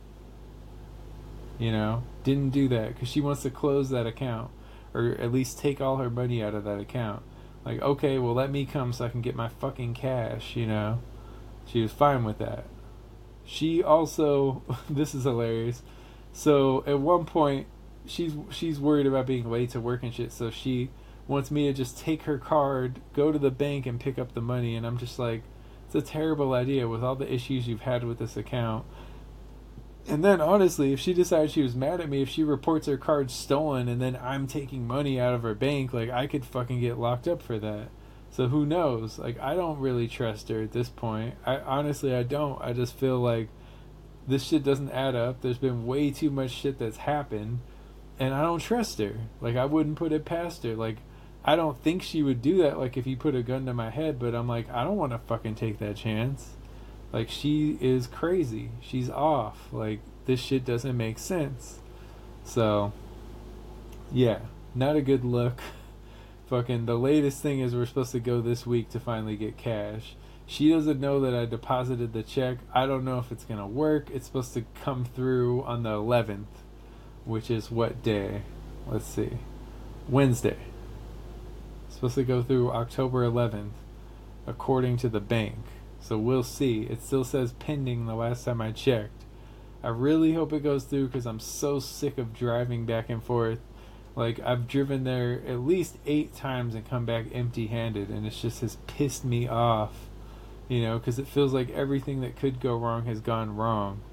You know? Didn't do that because she wants to close that account. Or at least take all her money out of that account. Like, okay, well let me come so I can get my fucking cash, you know? She was fine with that. She also, this is hilarious. So at one point, she's she's worried about being late to work and shit. So she wants me to just take her card, go to the bank, and pick up the money. And I'm just like, it's a terrible idea with all the issues you've had with this account. And then honestly, if she decides she was mad at me, if she reports her card stolen, and then I'm taking money out of her bank, like I could fucking get locked up for that. So who knows? Like, I don't really trust her at this point. I honestly, I don't. I just feel like this shit doesn't add up. There's been way too much shit that's happened, and I don't trust her. Like, I wouldn't put it past her. Like, I don't think she would do that, like, if you put a gun to my head, but I'm like, I don't want to fucking take that chance. Like, she is crazy. She's off. Like, this shit doesn't make sense. So, yeah, not a good look. Fucking the latest thing is we're supposed to go this week to finally get cash. She doesn't know that I deposited the check. I don't know if it's gonna work. It's supposed to come through on the eleventh, which is what day? Let's see. Wednesday. It's supposed to go through October eleventh, according to the bank. So we'll see. It still says pending the last time I checked. I really hope it goes through because I'm so sick of driving back and forth. Like, I've driven there at least eight times and come back empty-handed, and it just has pissed me off, you know, because it feels like everything that could go wrong has gone wrong.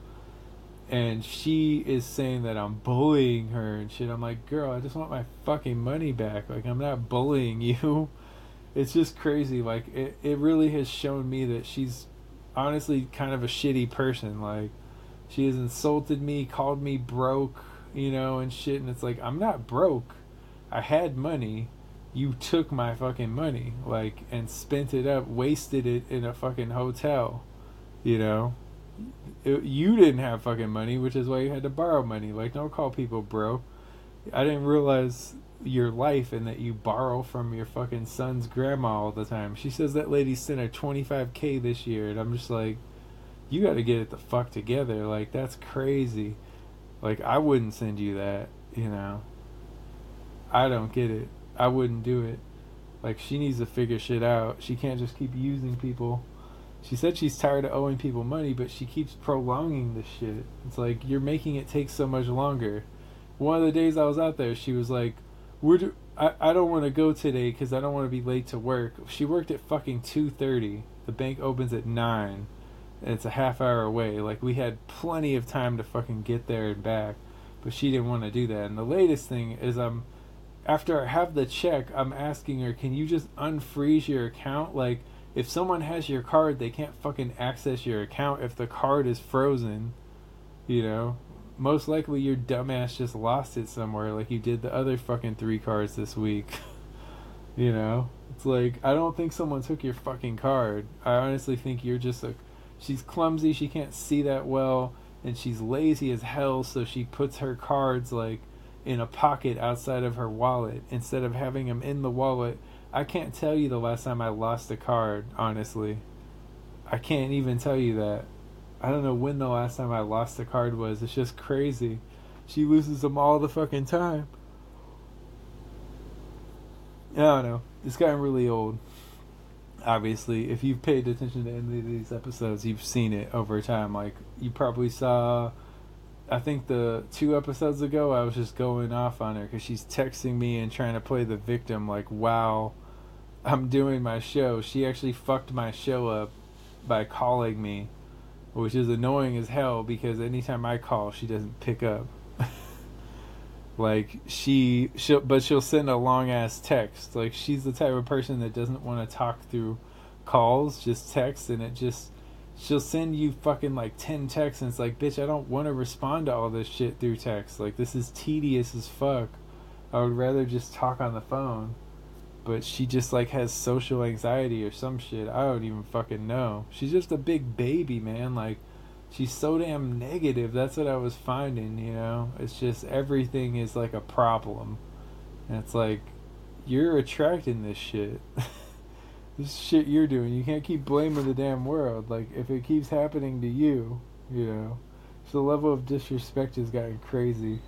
And she is saying that I'm bullying her and shit. I'm like, girl, I just want my fucking money back. Like, I'm not bullying you. It's just crazy. Like, it, it really has shown me that she's honestly kind of a shitty person. Like, she has insulted me, called me broke, you know, and shit, and it's like, I'm not broke. I had money. you took my fucking money, like, and spent it up, wasted it in a fucking hotel, you know? It, you didn't have fucking money, which is why you had to borrow money. Like, don't call people bro. I didn't realize your life and that you borrow from your fucking son's grandma all the time. She says that lady sent her twenty-five K this year, and I'm just like, you gotta get it the fuck together. Like, that's crazy. Like, I wouldn't send you that, you know? I don't get it. I wouldn't do it. Like, she needs to figure shit out. She can't just keep using people. She said she's tired of owing people money, but she keeps prolonging this shit. It's like, you're making it take so much longer. One of the days I was out there, she was like, "We're do- I, I don't want to go today because I don't want to be late to work." She worked at fucking two thirty. The bank opens at nine. And it's a half hour away. Like, we had plenty of time to fucking get there and back. But she didn't want to do that. And the latest thing is, I'm... after I have the check, I'm asking her, can you just unfreeze your account? Like, if someone has your card, they can't fucking access your account if the card is frozen. You know? Most likely your dumbass just lost it somewhere like you did the other fucking three cards this week. You know? It's like, I don't think someone took your fucking card. I honestly think you're just a... She's clumsy, she can't see that well, and she's lazy as hell, so she puts her cards, like, in a pocket outside of her wallet instead of having them in the wallet. I can't tell you the last time I lost a card, honestly. I can't even tell you that. I don't know when the last time I lost a card was. It's just crazy. She loses them all the fucking time. I don't know. It's gotten really old. Obviously, if you've paid attention to any of these episodes, you've seen it over time. Like, you probably saw... I think the two episodes ago, I was just going off on her because she's texting me and trying to play the victim. Like, wow, I'm doing my show. She actually fucked my show up by calling me, which is annoying as hell because anytime I call, she doesn't pick up. Like, she, she'll, but she'll send a long ass text. Like, she's the type of person that doesn't want to talk through calls, just text, and it just... She'll send you fucking like ten texts and it's like, bitch, I don't want to respond to all this shit through text. Like, this is tedious as fuck. I would rather just talk on the phone. But she just like has social anxiety or some shit. I don't even fucking know. She's just a big baby, man. Like, she's so damn negative. That's what I was finding, you know? It's just everything is like a problem. And it's like, you're attracting this shit. This shit you're doing, you can't keep blaming the damn world. Like, if it keeps happening to you, you know. So the level of disrespect has gotten crazy.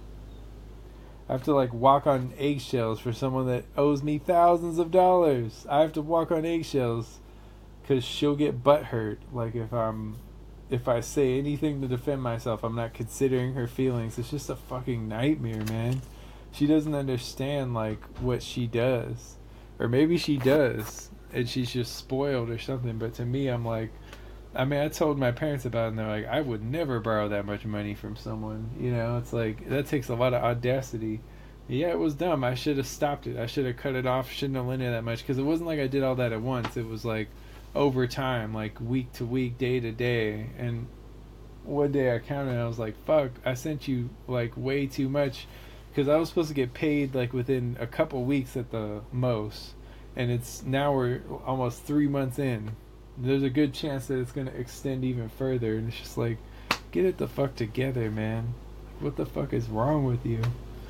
I have to, like, walk on eggshells for someone that owes me thousands of dollars. I have to walk on eggshells because she'll get butthurt. Like, if I'm, if I say anything to defend myself, I'm not considering her feelings. It's just a fucking nightmare, man. She doesn't understand, like, what she does. Or maybe she does. And she's just spoiled or something. But to me, I'm like, I mean, I told my parents about it, and they're like, I would never borrow that much money from someone. You know, it's like, that takes a lot of audacity. Yeah, it was dumb. I should have stopped it. I should have cut it off. Shouldn't have lent it that much. Because it wasn't like I did all that at once. It was like over time, like week to week, day to day. And one day I counted, and I was like, fuck, I sent you like way too much. Because I was supposed to get paid like within a couple weeks at the most. And it's now we're almost three months in. There's a good chance that it's going to extend even further. And it's just like, get it the fuck together, man. What the fuck is wrong with you?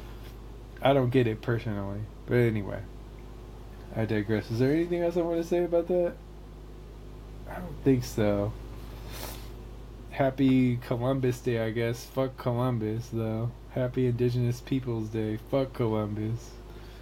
I don't get it personally. But anyway, I digress. Is there anything else I want to say about that? I don't think so. Happy Columbus Day, I guess. Fuck Columbus, though. Happy Indigenous Peoples Day. Fuck Columbus.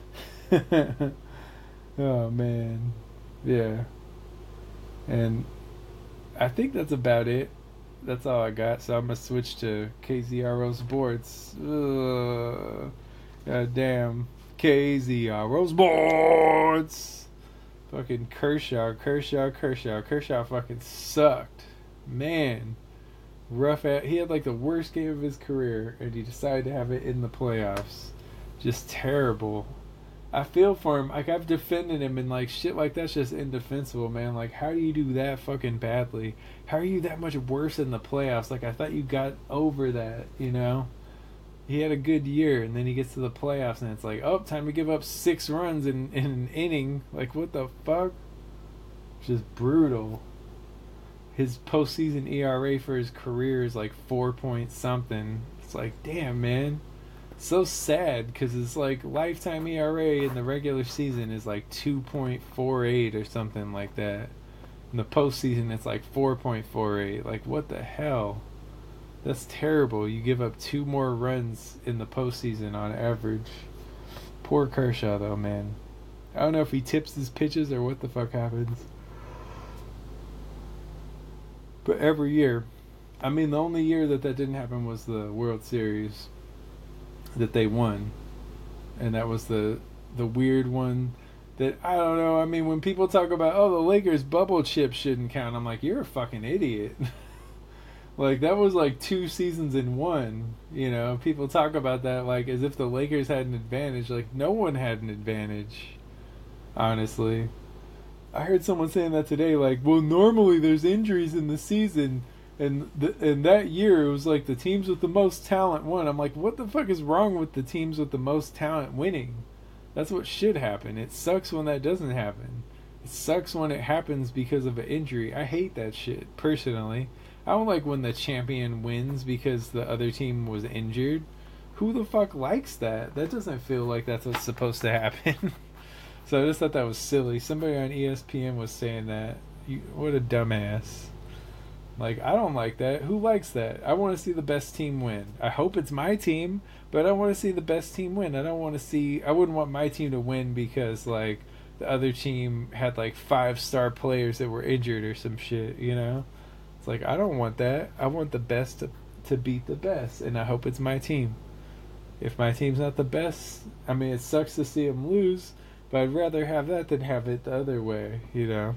Oh, man. Yeah. And I think that's about it. That's all I got. So I'm going to switch to K Z R O Sports. Ugh. God damn. K Z R O Sports. Fucking Kershaw, Kershaw, Kershaw. Kershaw fucking sucked. Man. Rough at. He had like the worst game of his career, and he decided to have it in the playoffs. Just terrible. I feel for him. Like, I've defended him, and like shit like that's just indefensible, man. Like, how do you do that fucking badly? How are you that much worse in the playoffs? Like, I thought you got over that, you know? he had a good year, and then he gets to the playoffs, and it's like, oh, time to give up six runs in, in an inning. Like, what the fuck? Just brutal. His postseason E R A for his career is like four point something. It's like, damn, man. So sad, because it's like lifetime E R A in the regular season is like two point four eight or something like that. In the postseason, it's like four point four eight. Like, what the hell? That's terrible. You give up two more runs in the postseason on average. Poor Kershaw, though, man. I don't know if he tips his pitches or what the fuck happens. But every year, I mean, the only year that that didn't happen was the World Series that they won. And that was the the weird one that, I don't know, I mean, when people talk about, oh, the Lakers bubble chip shouldn't count, I'm like, you're a fucking idiot. Like, that was like two seasons in one, you know? People talk about that like as if the Lakers had an advantage. Like, no one had an advantage, honestly. I heard someone saying that today, like, well, normally there's injuries in the season, and th- and that year it was like the teams with the most talent won. I'm like, what the fuck is wrong with the teams with the most talent winning? That's what should happen. It sucks when that doesn't happen. It sucks when it happens because of an injury. I hate that shit, personally. I don't like when the champion wins because the other team was injured. Who the fuck likes that? That doesn't feel like that's what's supposed to happen. So I just thought that was silly. Somebody on E S P N was saying that. You, what a dumbass. Like, I don't like that. Who likes that? I want to see the best team win. I hope it's my team, but I want to see the best team win. I don't want to see... I wouldn't want my team to win because, like, the other team had, like, five-star players that were injured or some shit, you know? It's like, I don't want that. I want the best to, to beat the best, and I hope it's my team. If my team's not the best, I mean, it sucks to see them lose, but I'd rather have that than have it the other way, you know?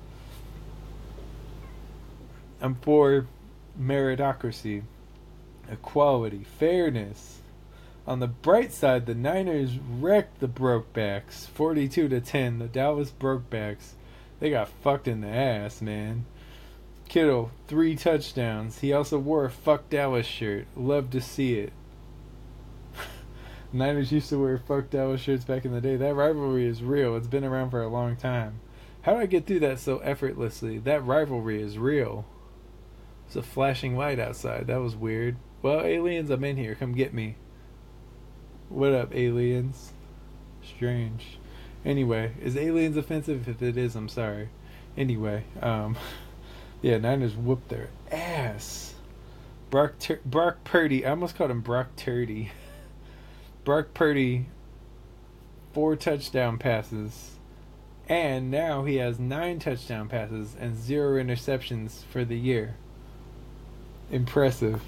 I'm for meritocracy, equality, fairness. On the bright side, the Niners wrecked the Brokebacks, forty-two to ten. The Dallas Brokebacks, they got fucked in the ass, man. Kittle, three touchdowns. He also wore a "Fuck Dallas" shirt. Love to see it. Niners used to wear "Fuck Dallas" shirts back in the day. That rivalry is real. It's been around for a long time. How did I get through that so effortlessly? That rivalry is real. It's a flashing light outside. That was weird. Well, aliens, I'm in here. Come get me. What up, aliens? Strange. Anyway, is aliens offensive? If it is, I'm sorry. Anyway, um, yeah, Niners whooped their ass. Brock, Tur- Brock Purdy. I almost called him Brock Turdy. Brock Purdy, four touchdown passes. And now he has nine touchdown passes and zero interceptions for the year. Impressive.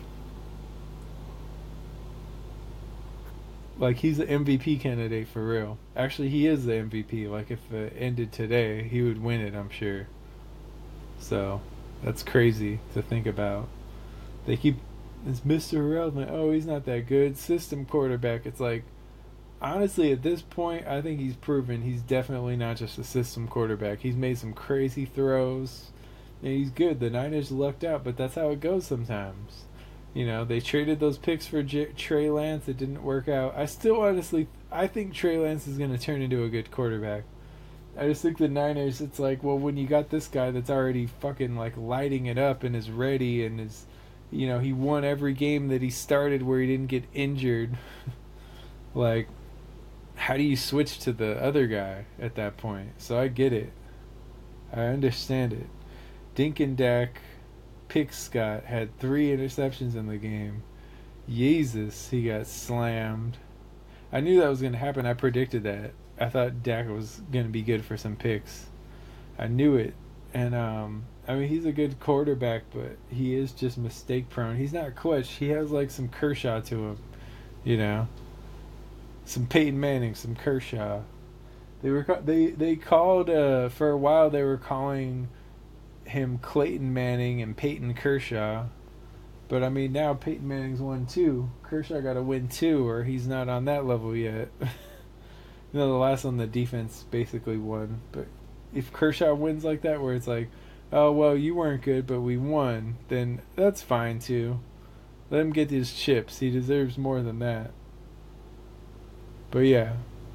Like, he's an M V P candidate for real. Actually, he is the M V P. Like, if it ended today, he would win it, I'm sure. So, that's crazy to think about. They keep... It's Mister Irrelevant. Oh, he's not that good. System quarterback. It's like... Honestly, at this point, I think he's proven he's definitely not just a system quarterback. He's made some crazy throws. And he's good. The Niners lucked out, but that's how it goes sometimes. You know, they traded those picks for J- Trey Lance. It didn't work out. I still honestly, I think Trey Lance is going to turn into a good quarterback. I just think the Niners, it's like, well, when you got this guy that's already fucking, like, lighting it up and is ready and is, you know, he won every game that he started where he didn't get injured. Like, how do you switch to the other guy at that point? So I get it. I understand it. Dink and Dak, Pick Scott had three interceptions in the game. Jesus, he got slammed. I knew that was going to happen. I predicted that. I thought Dak was going to be good for some picks. I knew it. And, um, I mean, he's a good quarterback, but he is just mistake prone. He's not clutch. He has, like, some Kershaw to him, you know? Some Peyton Manning, some Kershaw. They were they they called uh, for a while. They were calling him Clayton Manning and Peyton Kershaw, but I mean now Peyton Manning's won two. Kershaw got to win two, or he's not on that level yet. You know, the last one the defense basically won. But if Kershaw wins like that, where it's like, oh well, you weren't good, but we won, then that's fine too. Let him get his chips. He deserves more than that. But yeah.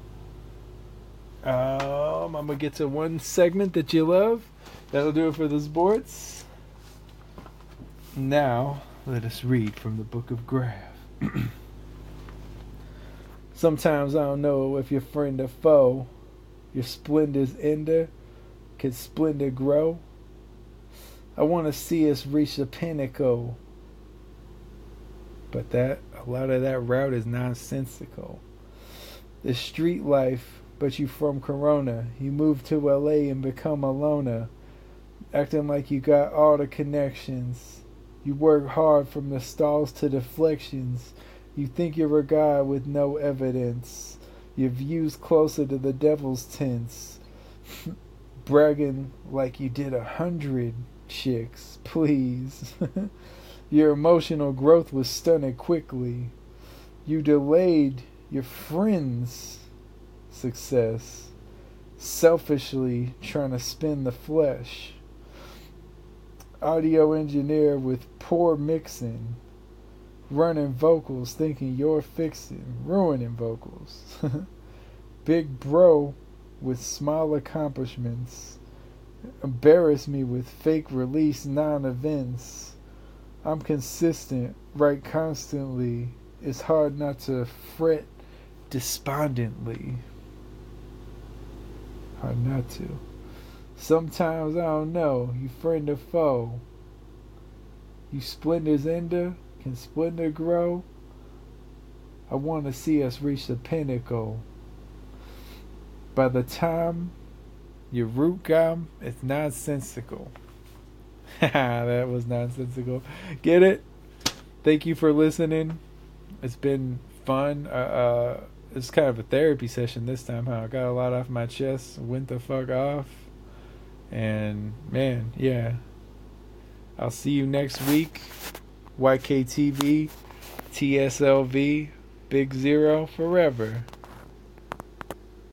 Um, I'm going to get to one segment that you love. That'll do it for the sports. Now, let us read from the Book of Graph. Sometimes I don't know if you're friend or foe. Your splendor's ender. Can splendor grow? I want to see us reach the pinnacle. But that, a lot of that route is nonsensical. The street life, but you from Corona. You move to L A and become a loner. Acting like you got all the connections. You work hard from the stalls to deflections. You think you're a guy with no evidence. Your views closer to the devil's tents. Bragging like you did a hundred chicks, please. Your emotional growth was stunted quickly. You delayed your friend's success, selfishly trying to spin the flesh. Audio engineer with poor mixing, running vocals thinking you're fixing, ruining vocals. Big bro with small accomplishments, embarrass me with fake release non-events. I'm consistent, write constantly. It's hard not to fret despondently. Hard not to. Sometimes I don't know, you friend or foe. You splendor's ender, can splendor grow? I want to see us reach the pinnacle. By the time your root gum, it's nonsensical. That was nonsensical. Get it? Thank you for listening. It's been fun. Uh, uh, it's kind of a therapy session this time, huh? I got a lot off my chest. Went the fuck off. And, man, yeah. I'll see you next week. Y K T V, T S L V, Big Zero forever.